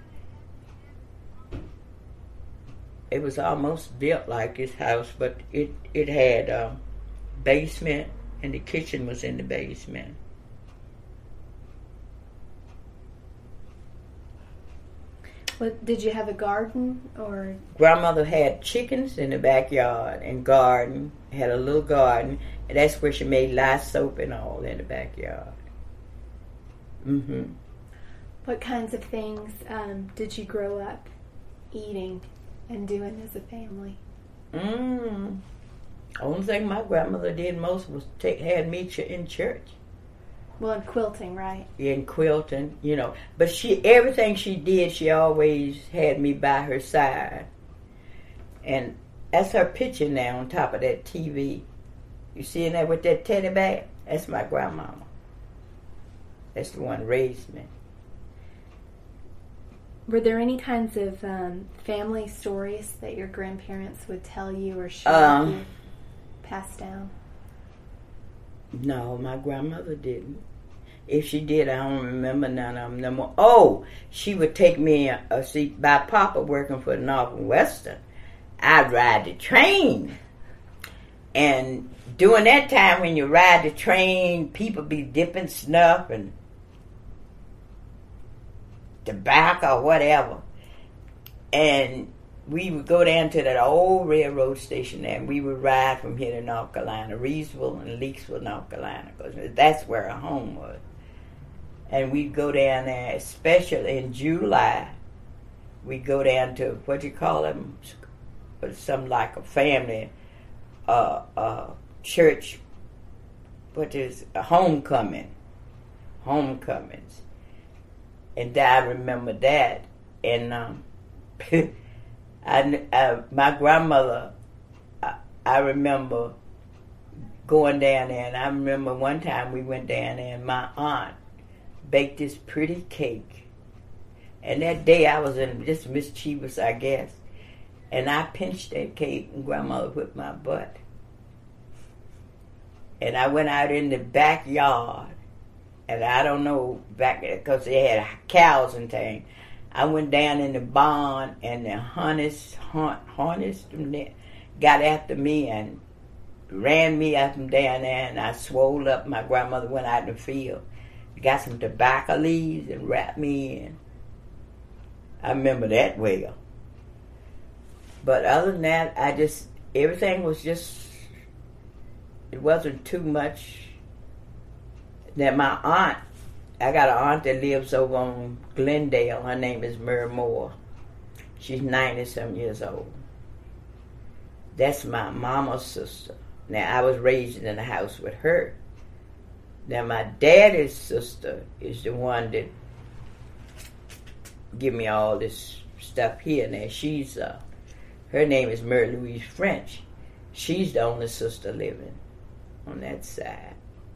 It was almost built like this house, but it, it had a basement, and the kitchen was in the basement. What, did you have a garden or? Grandmother had chickens in the backyard and garden. Had a little garden, and that's where she made lye soap and all in the backyard. Mm-hmm. What kinds of things um, did you grow up eating and doing as a family? Mm. Only thing my grandmother did most was take had me ch- in church. Well, and quilting, right? In quilting, you know. But she, everything she did, she always had me by her side. And that's her picture now on top of that T V. You seeing that with that teddy bear? That's my grandmama. That's the one who raised me. Were there any kinds of um, family stories that your grandparents would tell you or share Um, with you, passed down? No, my grandmother didn't. If she did, I don't remember none of them no more. Oh, she would take me, uh, see, by Papa working for the North and Western, I'd ride the train. And during that time when you ride the train, people be dipping snuff and tobacco or whatever. And we would go down to that old railroad station there, and we would ride from here to North Carolina, Reedsville and Leakesville, North Carolina, because that's where our home was. And we'd go down there, especially in July. We'd go down to, what you call them, something like a family uh, uh, church, what is a homecoming, homecomings. And I remember that. And um, I, I, my grandmother, I, I remember going down there, and I remember one time we went down there, and my aunt baked this pretty cake. And that day I was in just mischievous, I guess, and I pinched that cake, and grandmother whipped my butt. And I went out in the backyard, and I don't know, back because they had cows and things. I went down in the barn, and the hunters, hunt, hunters got after me and ran me up and down there, and I swole up. My grandmother went out in the field, got some tobacco leaves and wrapped me in. I remember that well. But other than that, I just, everything was just, it wasn't too much. That my aunt, I got an aunt that lives over on Glendale. Her name is Mary Moore. She's ninety-some years old. That's my mama's sister. Now, I was raised in the house with her. Now, my daddy's sister is the one that give me all this stuff here. Now, she's, uh, her name is Mary Louise French. She's the only sister living on that side.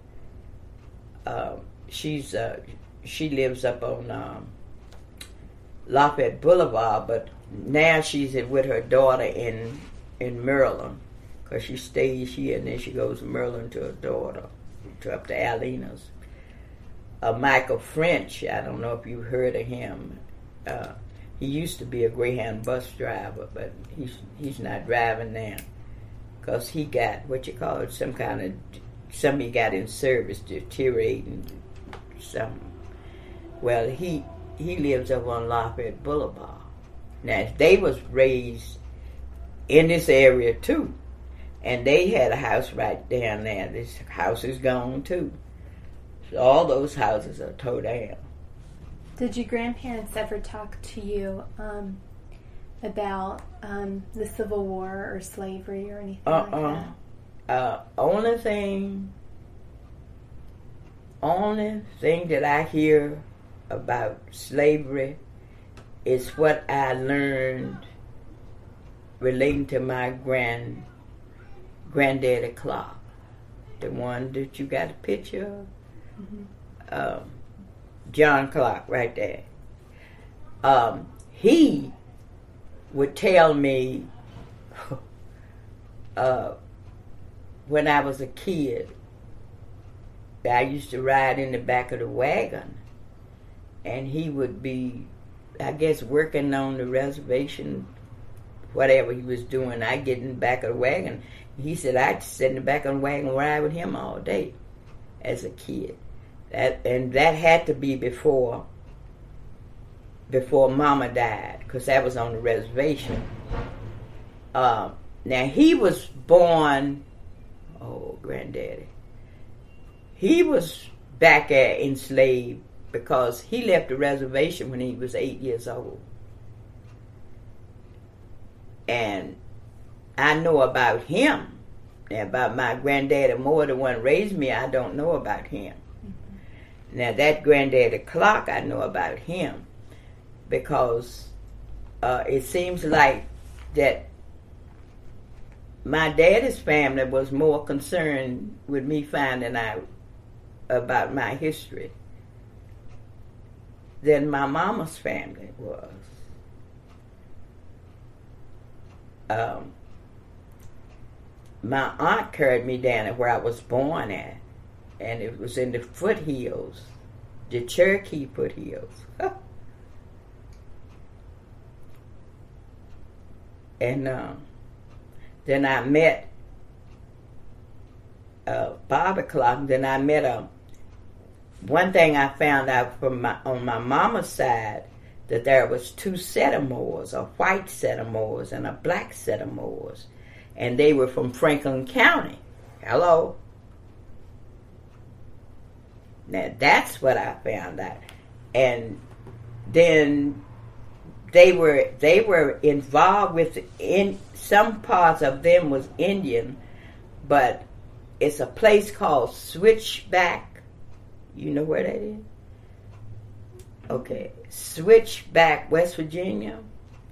Um, she's uh, she lives up on um, Lafayette Boulevard, but now she's with her daughter in in Maryland, because she stays here and then she goes to Maryland to her daughter, to up to Alina's. Uh, Michael French, I don't know if you've heard of him. Uh, he used to be a Greyhound bus driver, but he's he's not driving now, because he got what you call it, some kind of somebody got in service, deteriorating something. Well, he he lives up on Lafayette Boulevard. Now, they was raised in this area too, and they had a house right down there. This house is gone too. So all those houses are tore down. Did your grandparents ever talk to you um, about um, the Civil War or slavery or anything Uh-uh. like that? Uh, only thing, only thing that I hear about slavery is what I learned relating to my grand, granddaddy Clark, the one that you got a picture of. Mm-hmm. um, John Clark right there. Um, he would tell me uh, when I was a kid, I used to ride in the back of the wagon, and he would be, I guess, working on the reservation, whatever he was doing. I'd get in the back of the wagon. He said I'd sit in the back of the wagon and ride with him all day as a kid. That, and that had to be before before Mama died, because that was on the reservation. Uh, now, he was born, oh, granddaddy, he was back there enslaved because he left the reservation when he was eight years old. And I know about him. Now, about my granddaddy Moore, the one raised me, I don't know about him. Mm-hmm. Now, that granddaddy Clark, I know about him because uh, it seems like that my daddy's family was more concerned with me finding out about my history than my mama's family was. Um, my aunt carried me down to where I was born at, and it was in the foothills, the Cherokee foothills. And uh, then I met uh, Bobby Clark. Then I met a. One thing I found out from my, on my mama's side, that there was two set of Moors, a white set of Moors and a black set of Moors, and they were from Franklin County. Hello. Now that's what I found out, and then they were they were involved with in some parts of them was Indian, but it's a place called Switchback. You know where that is? Okay, Switchback, West Virginia.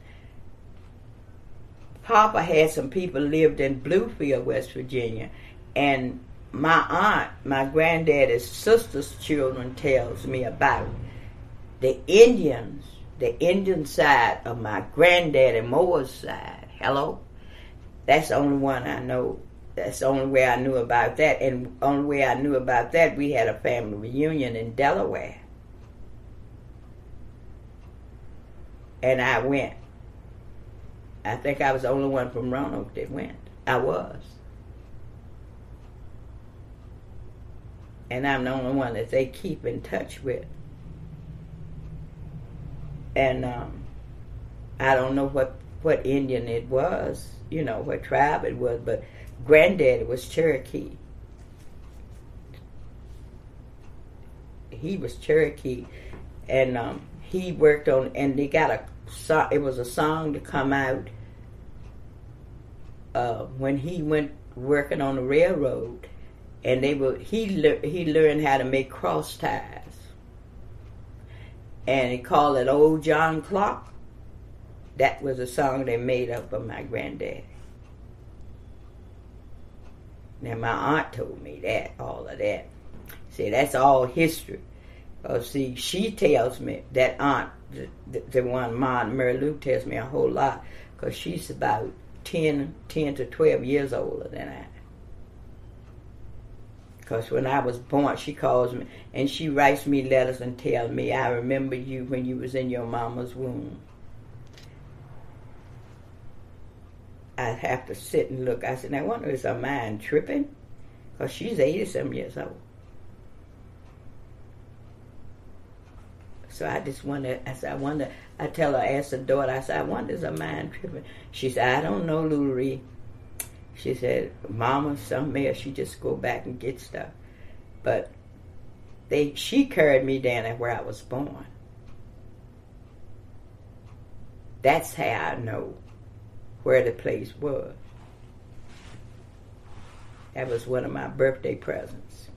Papa had some people lived in Bluefield, West Virginia, and my aunt, my granddaddy's sister's children, tells me about the Indians, the Indian side of my granddaddy Moore's side. Hello, that's the only one I know. That's the only way I knew about that, and the only way I knew about that, we had a family reunion in Delaware. And I went. I think I was the only one from Roanoke that went. I was. And I'm the only one that they keep in touch with. And um, I don't know what, what Indian it was, you know, what tribe it was, but Granddaddy was Cherokee. He was Cherokee. And um, he worked on, and they got a song, it was a song to come out uh, when he went working on the railroad, and they were he le- he learned how to make cross ties, and he called it Old John Clark. That was a song they made up for my granddaddy. Now my aunt told me that, all of that. See, that's all history. Uh, see, she tells me, that aunt, the, the, the one, Ma Mary Lou, tells me a whole lot, because she's about ten, ten to twelve years older than I. Because when I was born, she calls me, and she writes me letters and tells me, I remember you when you was in your mama's womb. I have to sit and look. I said, I wonder, is her mind tripping? Because she's eighty-some years old. So I just wonder, I said, I wonder, I tell her, I asked her daughter, I said, I wonder, is her mind tripping? She said, I don't know, Lurie. She said, Mama, somewhere, she just go back and get stuff. But they, she carried me down at where I was born. That's how I know where the place was. That was one of my birthday presents.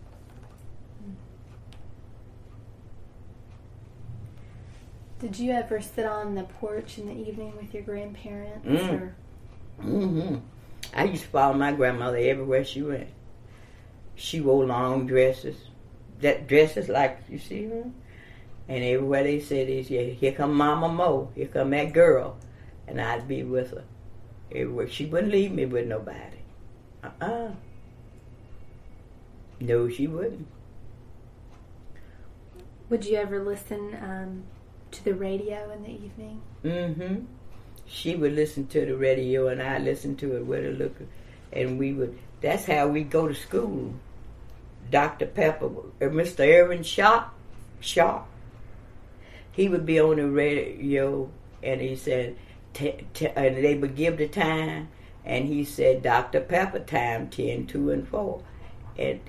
Did you ever sit on the porch in the evening with your grandparents? Mm. Or? Mm-hmm. I used to follow my grandmother everywhere she went. She wore long dresses, that dresses like you see her, and everywhere they said is, yeah, here come Mama Mo, here come that girl, and I'd be with her. Everywhere. She wouldn't leave me with nobody. Uh-uh. No, she wouldn't. Would you ever listen um, to the radio in the evening? Mm-hmm. She would listen to the radio, and I'd listen to it with her look, and we would. That's how we go to school. Doctor Pepper, or Mister Irvin Sharp, Sharp. He would be on the radio, and he said, t- t- and they would give the time, and he said, Doctor Pepper time, ten, two, and four. And,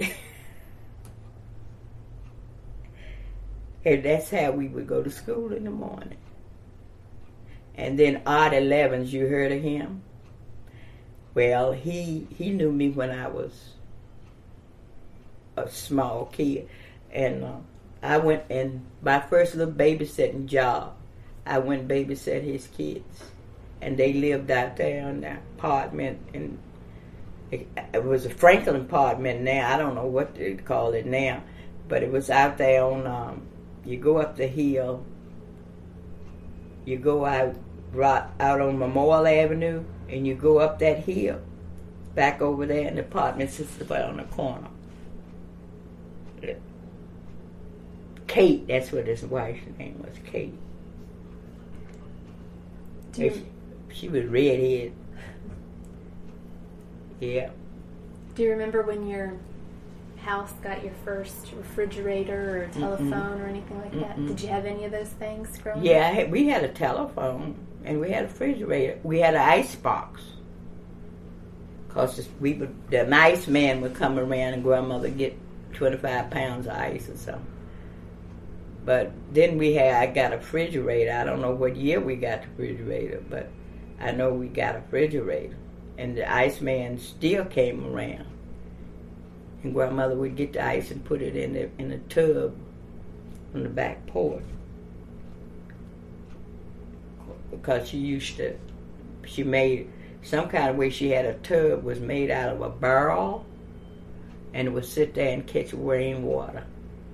and that's how we would go to school in the morning. And then Art Elevens, you heard of him? Well, he he knew me when I was a small kid. And uh, I went, and my first little babysitting job, I went babysit his kids. And they lived out there in the apartment, and it, it was a Franklin apartment now. I don't know what they call it now, but it was out there on, um, you go up the hill, you go out right out on Memorial Avenue, and you go up that hill, back over there, and the apartment sits right on the corner. Kate, that's what his wife's name was, Kate. Do you, she was redhead. Yeah. Do you remember when your house got your first refrigerator or telephone Mm-mm. or anything like that? Mm-mm. Did you have any of those things growing yeah, up? Yeah, we had a telephone, and we had a refrigerator. We had an ice box. Cause we would, the ice man would come around, and grandmother get twenty-five pounds of ice or something. But then we had, I got a refrigerator. I don't know what year we got the refrigerator, but I know we got a refrigerator. And the ice man still came around. And grandmother would get the ice and put it in the in a tub on the back porch. Because she used to, she made, some kind of way she had a tub was made out of a barrel, and it would sit there and catch rainwater.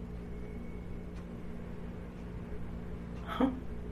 Huh.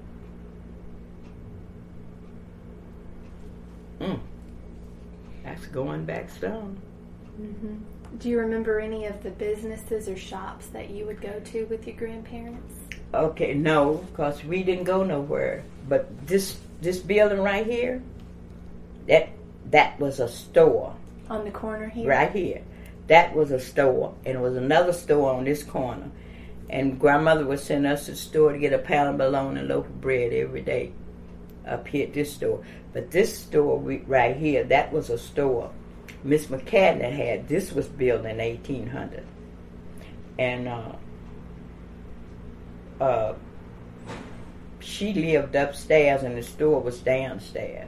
Mm. That's going back some. Mm-hmm. Do you remember any of the businesses or shops that you would go to with your grandparents? Okay, no, because we didn't go nowhere. But this this building right here, that that was a store. On the corner here? Right here. That was a store, and it was another store on this corner. And grandmother would send us to the store to get a pound of bologna and a loaf of bread every day up here at this store. But this store we, right here, that was a store Miss McCadden had. This was built in eighteen hundred. And uh, uh, she lived upstairs and the store was downstairs.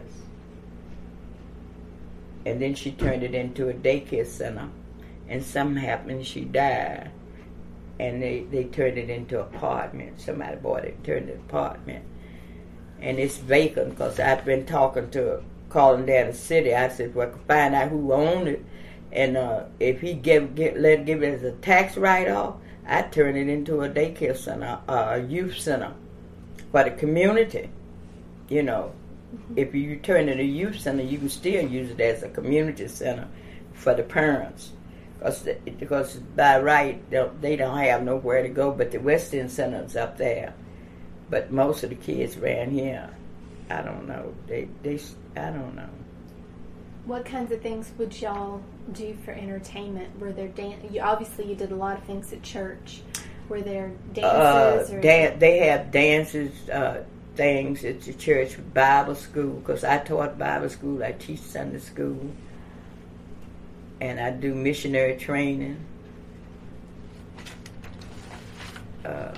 And then she turned it into a daycare center. And something happened, she died. And they, they turned it into an apartment. Somebody bought it and turned it into an apartment. And it's vacant because I've been talking to, calling down the city. I said, well, I could find out who owned it. And uh, if he give, get, let give it as a tax write-off, I'd turn it into a daycare center, uh, a youth center for the community. You know, mm-hmm. If you turn it a youth center, you can still use it as a community center for the parents. Cause, the, because by right, they don't, they don't have nowhere to go, but the West End Center's up there. But most of the kids around here, I don't know. They, they, I don't know. What kinds of things would y'all do for entertainment? Were there dan- you, obviously you did a lot of things at church. Were there dances? Uh, or dan- they have dances, uh, things at the church, Bible school, because I taught Bible school. I teach Sunday school. And I do missionary training. Uh,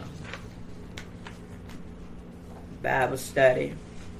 Bible study.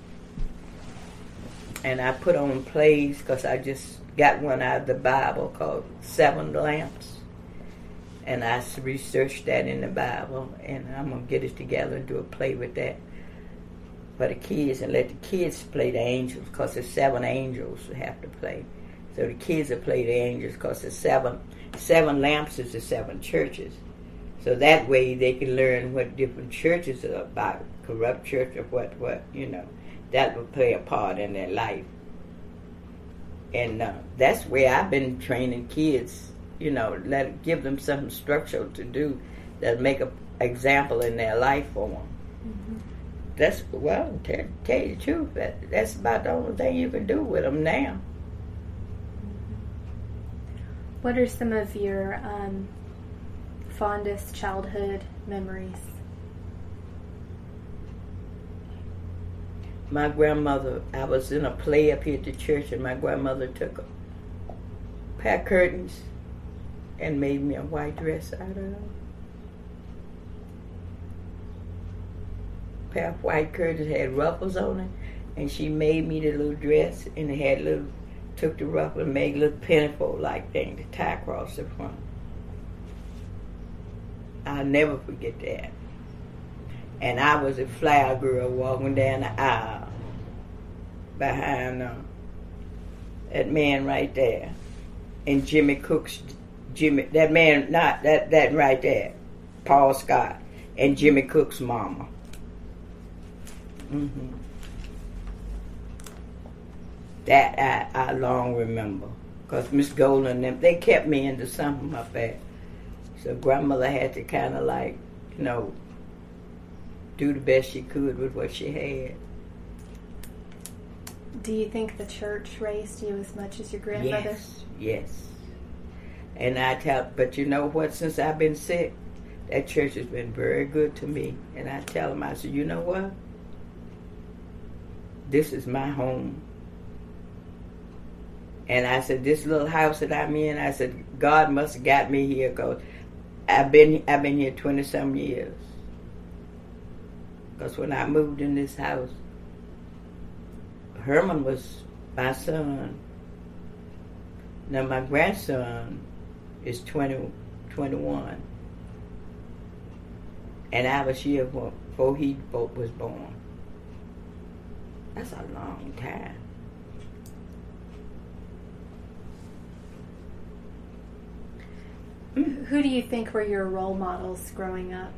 And I put on plays because I just got one out of the Bible called Seven Lamps. And I researched that in the Bible, and I'm going to get it together and do a play with that for the kids and let the kids play the angels because there's seven angels who have to play. So the kids will play the angels because the seven seven lamps is the seven churches. So that way they can learn what different churches are about, corrupt church or what, what, you know. That will play a part in their life. And uh, that's where I've been training kids, you know, let give them something structural to do that make an example in their life for them. Mm-hmm. That's, well, tell, tell you the truth, that, that's about the only thing you can do with them now. What are some of your um, fondest childhood memories? My grandmother, I was in a play up here at the church, and my grandmother took a pair of curtains and made me a white dress out of them. A pair of white curtains had ruffles on it, and she made me the little dress, and it had little, took the ruffle and made a little pinafore-like thing to tie across the front. I'll never forget that. And I was a flower girl walking down the aisle behind uh, that man right there. And Jimmy Cook's, Jimmy, that man, not that, that right there, Paul Scott, and Jimmy Cook's mama. Mm-hmm. That I, I long remember. Because Miss Golden and them, they kept me into something up there. So grandmother had to kind of like, you know, do the best she could with what she had. Do you think the church raised you as much as your grandmother? Yes, yes. And I tell, but you know what? Since I've been sick, that church has been very good to me. And I tell them, I said, you know what? This is my home. And I said, this little house that I'm in, I said, God must have got me here because I've been, I've been here twenty-some years. Because when I moved in this house, Herman was my son. Now my grandson is twenty, twenty-one. And I was here before he was born. That's a long time. Who do you think were your role models growing up?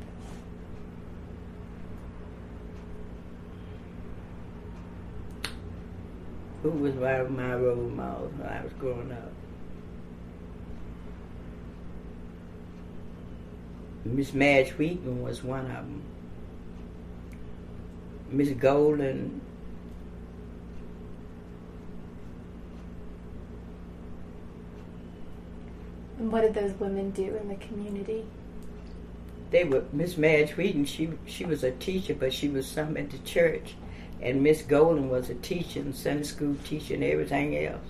Who was my, my role model when I was growing up? Miss Madge Wheaton was one of them. Miss Golden. And what did those women do in the community? They were, Miss Madge Wheaton, she, she was a teacher, but she was some at the church. And Miss Golden was a teacher, and Sunday school teacher, and everything else.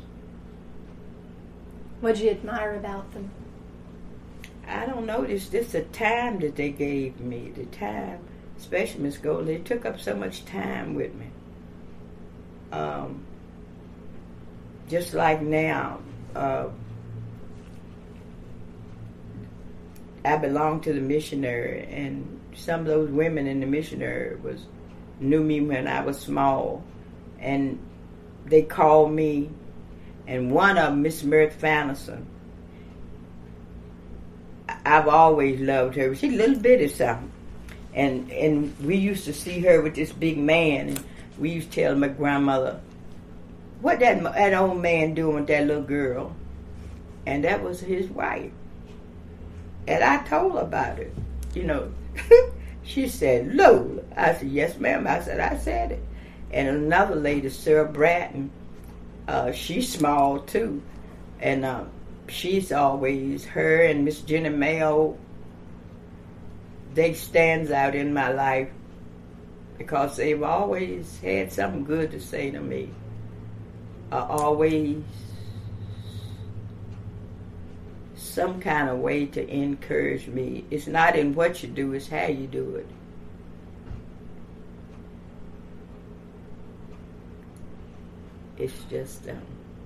What did you admire about them? I don't know. It's just the time that they gave me. The time, especially Miss Golden, they took up so much time with me. Um, just like now, uh, I belong to the missionary, and some of those women in the missionary was knew me when I was small, and they called me, and one of them, Miss Meredith Fanderson, I've always loved her. She's a little bitty something, and and we used to see her with this big man, and we used to tell my grandmother, what that that old man doing with that little girl, and that was his wife. And I told her about it, you know. She said, Lola. I said, yes, ma'am. I said, I said it. And another lady, Sarah Bratton, uh, she's small, too. And uh, she's always, her and Miss Jenny Mayo, they stands out in my life because they've always had something good to say to me. Uh, always some kind of way to encourage me. It's not in what you do, it's how you do it. It's just, um,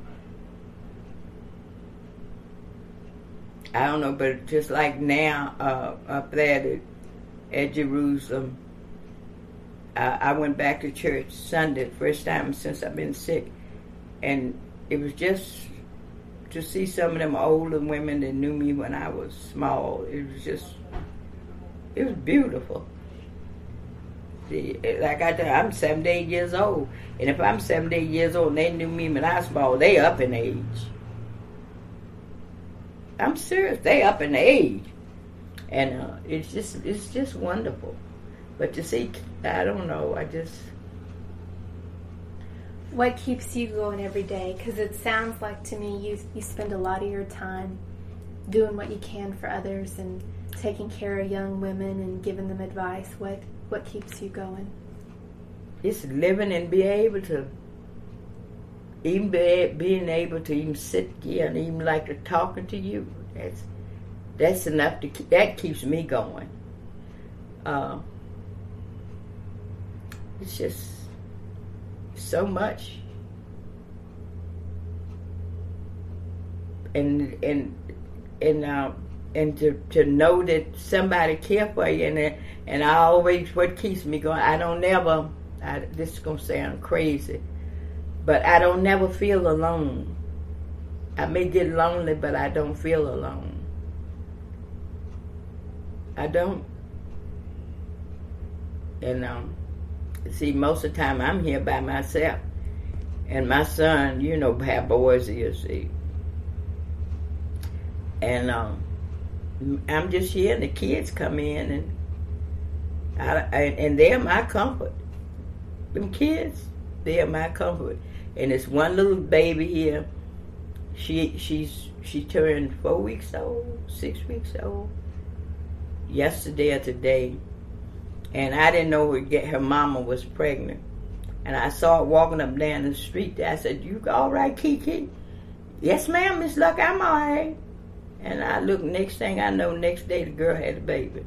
I don't know, but just like now, uh, up there at, at Jerusalem, I, I went back to church Sunday, first time since I've been sick, and it was just to see some of them older women that knew me when I was small. It was just It was beautiful. See, like I tell you, I'm seventy-eight years old. And if I'm seventy-eight years old and they knew me when I was small, they up in age. I'm serious. They up in age. And uh, it's just it's just wonderful. But to see, I don't know, I just... What keeps you going every day? Because it sounds like to me you you spend a lot of your time doing what you can for others and taking care of young women and giving them advice. What what keeps you going? It's living and be able to, even be, being able to even sit here and even like to talking to you. That's that's enough to keep, that keeps me going. Uh, it's just so much, and and and uh, and to to know that somebody care for you, and and I always what keeps me going. I don't never. I, this is gonna sound crazy, but I don't never feel alone. I may get lonely, but I don't feel alone. I don't. And um, see, most of the time I'm here by myself, and my son, you know, have boys here, see, and um, I'm just here, and the kids come in, and I, I and they're my comfort. Them kids, they're my comfort. And it's one little baby here. She she's she turned four weeks old, six weeks old, yesterday or today, and I didn't know her, her mama was pregnant. And I saw her walking up down the street. I said, "You all right, Kiki?" "Yes, ma'am, Miss Luck, I'm all right." And I looked. Next thing I know, next day the girl had a baby.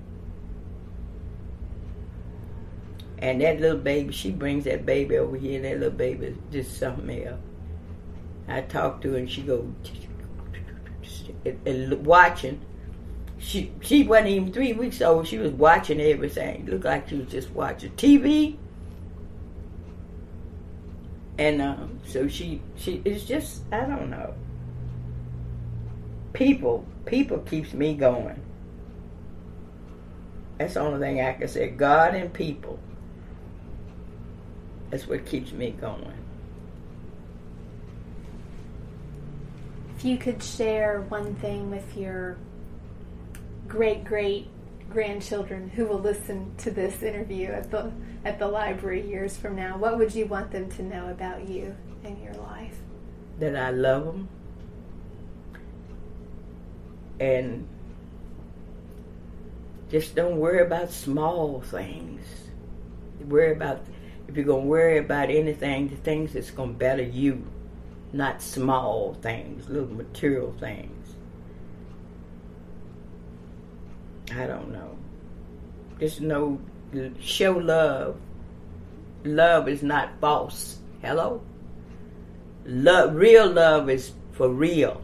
And that little baby, she brings that baby over here, and that little baby is just something else. I talked to her, and she goes, watching. She she wasn't even three weeks old. She was watching everything. It looked like she was just watching T V. And um, so she, she, it's just, I don't know. People, people keeps me going. That's the only thing I can say. God and people. That's what keeps me going. If you could share one thing with your great great grandchildren who will listen to this interview at the at the library years from now, what would you want them to know about you and your life? That I love them, and just don't worry about small things. Worry about, if you're going to worry about anything, the things that's going to better you, not small things, little material things. I don't know. Just know, show love. Love is not false. Hello? Love, real love is for real.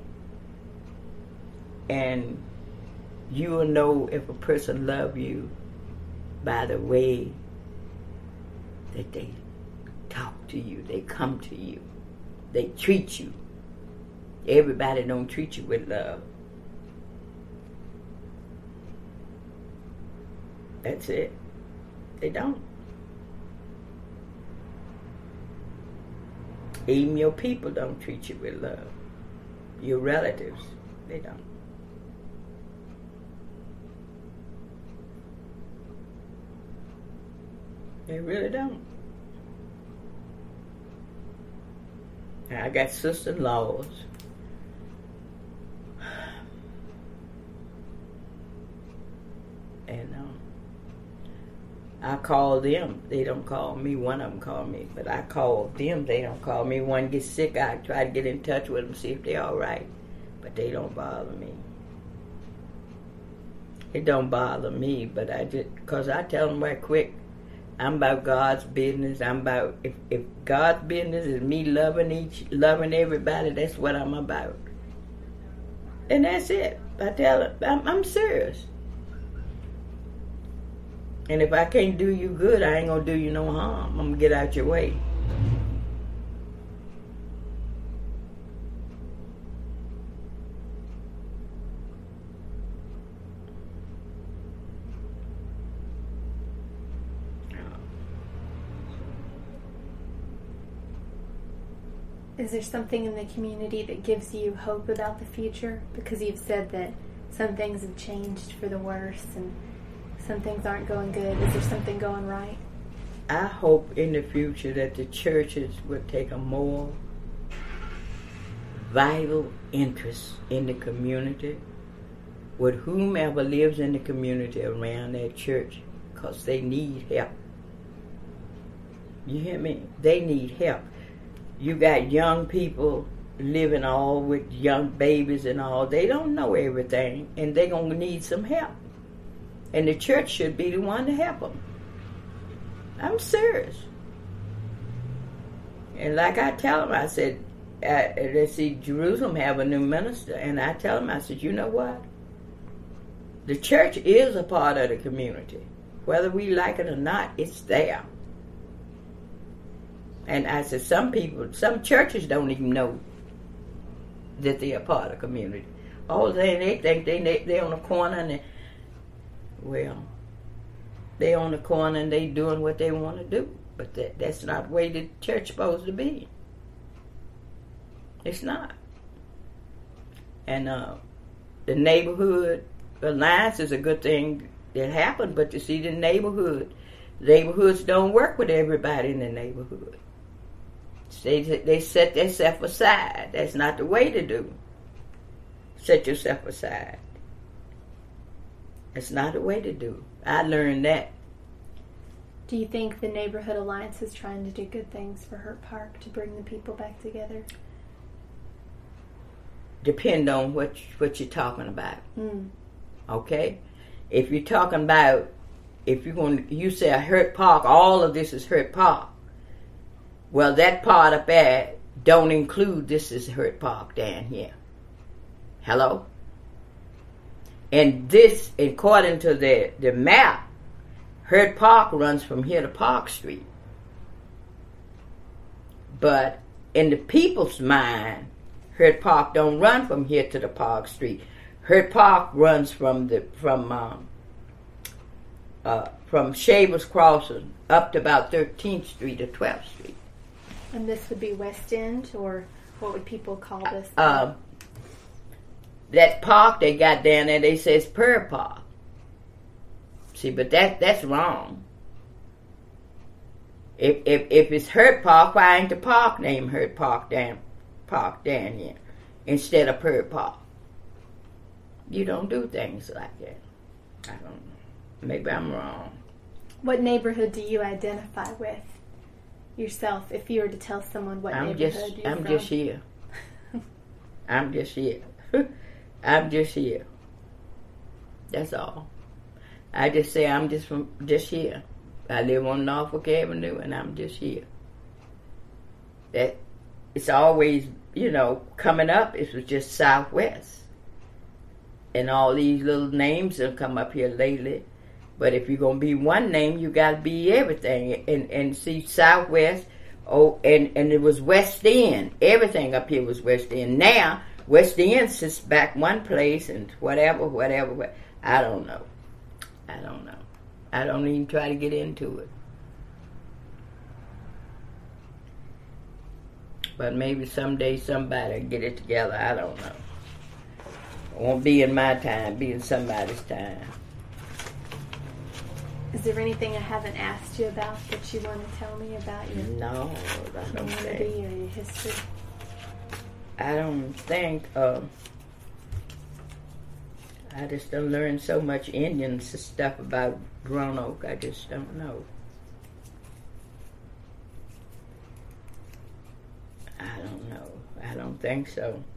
And you will know if a person loves you by the way that they talk to you, they come to you, they treat you. Everybody don't treat you with love. That's it. They don't. Even your people don't treat you with love. Your relatives, they don't. They really don't. I got sister-in-laws. And um, I call them. They don't call me. One of them call me. But I call them. They don't call me. One gets sick, I try to get in touch with them, see if they're all right. But they don't bother me. It don't bother me, but I just, because I tell them right quick, I'm about God's business. I'm about, if, if God's business is me loving each, loving everybody, that's what I'm about. And that's it. I tell them, I'm, I'm serious. And if I can't do you good, I ain't gonna do you no harm. I'm gonna get out your way. Is there something in the community that gives you hope about the future? Because you've said that some things have changed for the worse and some things aren't going good. Is there something going right? I hope in the future that the churches would take a more vital interest in the community with whomever lives in the community around that church, because they need help. You hear me? They need help. You got young people living all with young babies and all. They don't know everything, and they're going to need some help. And the church should be the one to help them. I'm serious. And like I tell them, I said, uh, they see Jerusalem have a new minister, and I tell them, I said, you know what? The church is a part of the community. Whether we like it or not, it's there. And I said, some people, some churches don't even know that they're a part of the community. All they, they think they, they, they're on the corner, and they, well, they're on the corner and they doing what they want to do. But that, that's not the way the church's supposed to be. It's not. And uh, the neighborhood alliance is a good thing that happened, but you see, the neighborhood, neighborhoods don't work with everybody in the neighborhood. They, they set themselves aside. That's not the way to do. Set yourself aside. That's not the way to do. I learned that. Do you think the Neighborhood Alliance is trying to do good things for Hurt Park to bring the people back together? Depend on what what you're talking about. Mm. Okay? If you're talking about, if you're going to, you say Hurt Park, all of this is Hurt Park. Well, that part up there don't include this is Hurt Park down here. Hello? And this, according to the, the map, Hurt Park runs from here to Park Street. But in the people's mind, Hurt Park don't run from here to the Park Street. Hurt Park runs from the from um, uh, from Shavers Crossing up to about thirteenth Street or twelfth Street. And this would be West End, or what would people call this? Uh, that park they got down there, they say it's Pearl Park. See, but that that's wrong. If if if it's Hurt Park, why ain't the park named Hurt Park down Park down here instead of Pearl Park? You don't do things like that. I don't know. Maybe I'm wrong. What neighborhood do you identify with yourself? If you were to tell someone what I'm neighborhood just you're I'm from? just here. I'm just here. I'm just here. That's all. I just say I'm just from just here. I live on Norfolk Avenue, and I'm just here. That it's always, you know, coming up. It was just Southwest, and all these little names have come up here lately. But if you're gonna be one name, you got to be everything. And and see Southwest. Oh, and and it was West End. Everything up here was West End. Now West End sits back one place, and whatever, whatever. I don't know. I don't know. I don't even try to get into it. But maybe someday somebody will get it together. I don't know. It won't be in my time. Be in somebody's time. Is there anything I haven't asked you about that you want to tell me about your no, I don't community think. or your history? I don't think. Uh, I just don't learn so much Indian stuff about Roanoke. I just don't know. I don't know. I don't think so.